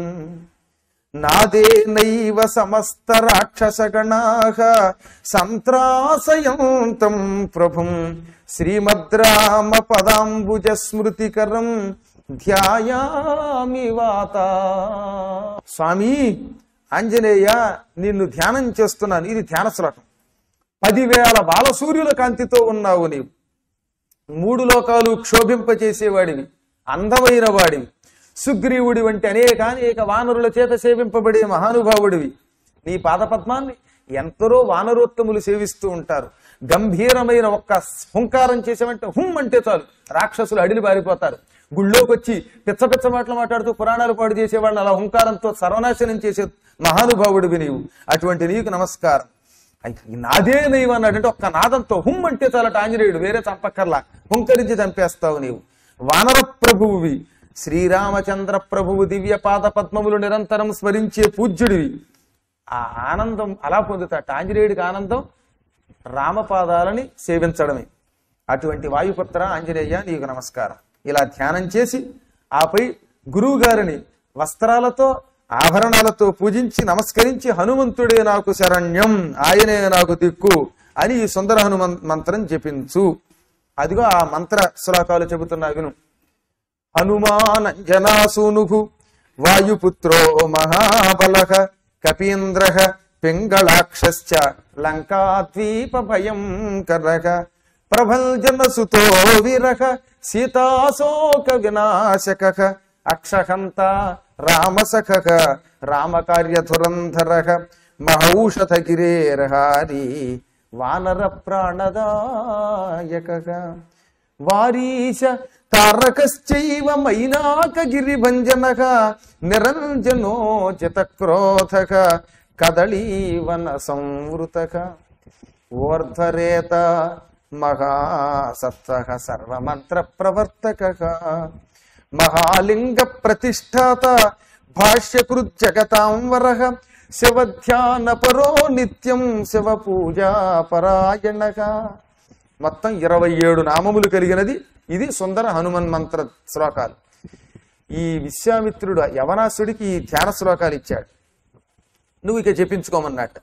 నాదేనైవ సమస్త రాక్షసగణాః సంత్రాసయంతం ప్రభుం శ్రీమద్రామ పదాంబుజ స్మృతికరం ధ్యాయామి వాత. స్వామి ఆంజనేయ, నిన్ను ధ్యానం చేస్తున్నాను. ఇది ధ్యాన శ్లోకం. 10,000 బాలసూర్యుల కాంతితో ఉన్నావు నీవు. 3 లోకాలు క్షోభింపచేసేవాడివి, అందమైన వాడివి, సుగ్రీవుడి వంటి అనేక వానరుల చేత సేవింపబడే మహానుభావుడివి. నీ పాదపద్మాన్ని ఎంతరో వానరోత్తములు సేవిస్తూ ఉంటారు. గంభీరమైన ఒక్క హుంకారం చేసేవంటే హుమ్ అంటే చాలు రాక్షసులు అడిలి బారిపోతారు. గుళ్ళోకి వచ్చి పిచ్చ పిచ్చ మాటలు మాట్లాడుతూ పురాణాలు పాడు చేసేవాళ్ళని అలా హుంకారంతో సర్వనాశనం చేసే మహానుభావుడివి నీవు. అటువంటి నీకు నమస్కారం. నాదే నైవ అన్నాడంటే ఒక్క నాదంతో హుమ్ అంటే చాలట ఆంజనేయుడు, వేరే చంపక్కర్లా, హుంకరించి చంపేస్తావు నీవు. వానర ప్రభువువి, శ్రీరామచంద్ర ప్రభువు దివ్య పాద పద్మములు నిరంతరం స్మరించే పూజ్యుడివి. ఆ ఆనందం అలా పొందుతాట. ఆంజనేయుడికి ఆనందం రామపాదాలని సేవించడమే. అటువంటి వాయుపుత్ర ఆంజనేయ నీకు నమస్కారం. ఇలా ధ్యానం చేసి ఆపై గురువు గారిని వస్త్రాలతో ఆభరణాలతో పూజించి నమస్కరించి హనుమంతుడే నాకు శరణ్యం, ఆయనే నాకు దిక్కు అని ఈ సుందర మంత్రం జపించు. అదిగో ఆ మంత్ర శ్లోకాలు చెబుతున్నా విను. హనుమానంజనాసూనుః వాయుపుత్రో మహాబలః కపీంద్రః పింగళాక్షశ్చ లంకాద్వీప భయంకరః ప్రభంజనసుతో వీరః సీతాశోక వినాశకః అక్షహంత రామసఖః రామకార్యధురంధరః మహౌషధగిరేర్హారి వానర ప్రాణదాయకః వారీశ తారకశ్చైవ మైనాకగిరిభంజనః నిరంజనోచితక్రోధః కదళీవన సంవృతః ఊర్ధ్వరేత మహాసత్వః సర్వమంత్ర ప్రవర్తకః మహాలింగ ప్రతిష్ఠాత భాష్యకృజ్జగతాంవరః శివధ్యాన పరో నిత్యం శివ పూజా పరాయణః. మొత్తం 27 నామములు కలిగినది ఇది సుందర హనుమన్ మంత్ర శ్లోకాలు. ఈ విశ్వామిత్రుడు యవనాసుడికి ఈ ధ్యాన శ్లోకాలు ఇచ్చాడు. నువ్వు ఇక జపించుకోమన్నట్టు.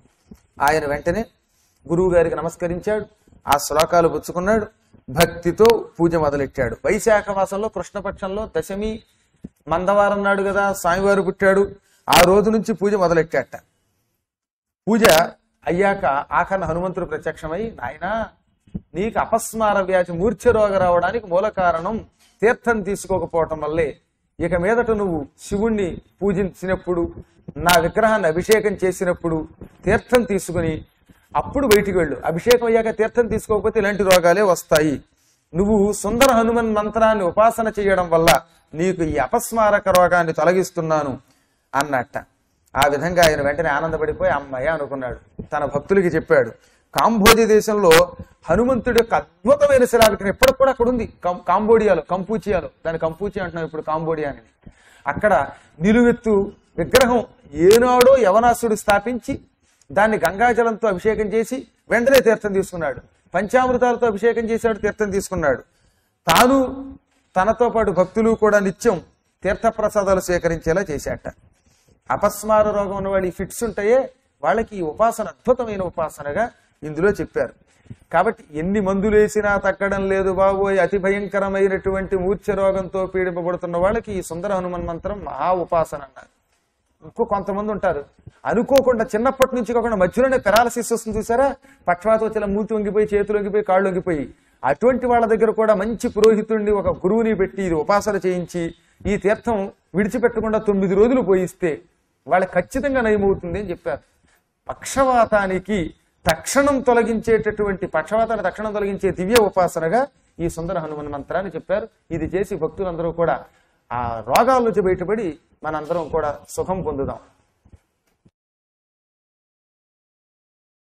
ఆయన వెంటనే గురువు గారికి నమస్కరించాడు, ఆ శ్లోకాలు పుచ్చుకున్నాడు, భక్తితో పూజ మొదలెట్టాడు. వైశాఖ మాసంలో కృష్ణపక్షంలో దశమి మందవారం నాడు కదా స్వామివారు పుట్టాడు. ఆ రోజు నుంచి పూజ మొదలెట్టాట. పూజ అయ్యాక ఆఖరణ హనుమంతుడు ప్రత్యక్షమై, నాయనా నీకు అపస్మార వ్యాధి మూర్ఛ రోగ రావడానికి మూల కారణం తీర్థం తీసుకోకపోవటం వల్లే. ఇక మీదట నువ్వు శివుణ్ణి పూజించినప్పుడు, నా విగ్రహాన్ని అభిషేకం చేసినప్పుడు తీర్థం తీసుకుని అప్పుడు బయటికి వెళ్ళు. అభిషేకం అయ్యాక తీర్థం తీసుకోకపోతే ఇలాంటి రోగాలే వస్తాయి. నువ్వు సుందర హనుమన్ మంత్రాన్ని ఉపాసన చేయడం వల్ల నీకు ఈ అపస్మారక రోగాన్ని తొలగిస్తున్నాను అన్నట్ట. ఆ విధంగా ఆయన వెంటనే ఆనందపడిపోయి అమ్మయ్య అనుకున్నాడు. తన భక్తులకి చెప్పాడు. కాంబోడియా దేశంలో హనుమంతుడి యొక్క అద్భుతమైన శిలావిగ్రహం ఇప్పటికి కూడా అక్కడ ఉంది. కాంబోడియాలో, కంపూచియాలో, దాన్ని కంపూచి అంటున్నాం ఇప్పుడు, కాంబోడియా అని. అక్కడ నిలువెత్తు విగ్రహం ఏనాడో యవనాసుడు స్థాపించి దాన్ని గంగాజలంతో అభిషేకం చేసి వెంటనే తీర్థం తీసుకున్నాడు. పంచామృతాలతో అభిషేకం చేశాడు, తీర్థం తీసుకున్నాడు. తాను తనతో పాటు భక్తులు కూడా నిత్యం తీర్థప్రసాదాలు స్వీకరించేలా చేశాట. అపస్మార రోగం ఉన్న వాళ్ళు, ఈ ఫిట్స్ ఉంటాయే, వాళ్ళకి ఈ ఉపాసన అద్భుతమైన ఉపాసనగా ఇందులో చెప్పారు. కాబట్టి ఎన్ని మందులు వేసినా తగ్గడం లేదు బాబోయ్, అతి భయంకరమైనటువంటి మూర్ఛ రోగంతో పీడింపబడుతున్న వాళ్ళకి ఈ సుందర హనుమన్ మంత్రం మహా ఉపాసన అన్నారు. ఇంకో కొంతమంది ఉంటారు, అనుకోకుండా చిన్నప్పటి నుంచి కాకుండా మధ్యలోనే పెరాలసిస్ వస్తుంది చూసారా, పక్షవాతం వచ్చేలా మూతి వంగిపోయి, చేతులు వంగిపోయి, కాళ్ళు వంగిపోయి, అటువంటి వాళ్ళ దగ్గర కూడా మంచి పురోహితుడిని, ఒక గురువుని పెట్టి ఇది ఉపాసన చేయించి ఈ తీర్థం విడిచిపెట్టకుండా 9 రోజులు పోయిస్తే వాళ్ళకి ఖచ్చితంగా నయమవుతుంది అని చెప్పారు. పక్షవాతానికి తక్షణం తొలగించేటటువంటి పక్షవాతాన్ని తక్షణం తొలగించే దివ్య ఉపాసనగా ఈ సుందర హనుమన్ మంత్రాన్ని చెప్పారు. ఇది చేసి భక్తులందరూ కూడా ఆ రోగాల నుంచి బయటపడి మనందరం కూడా సుఖం పొందుదాం.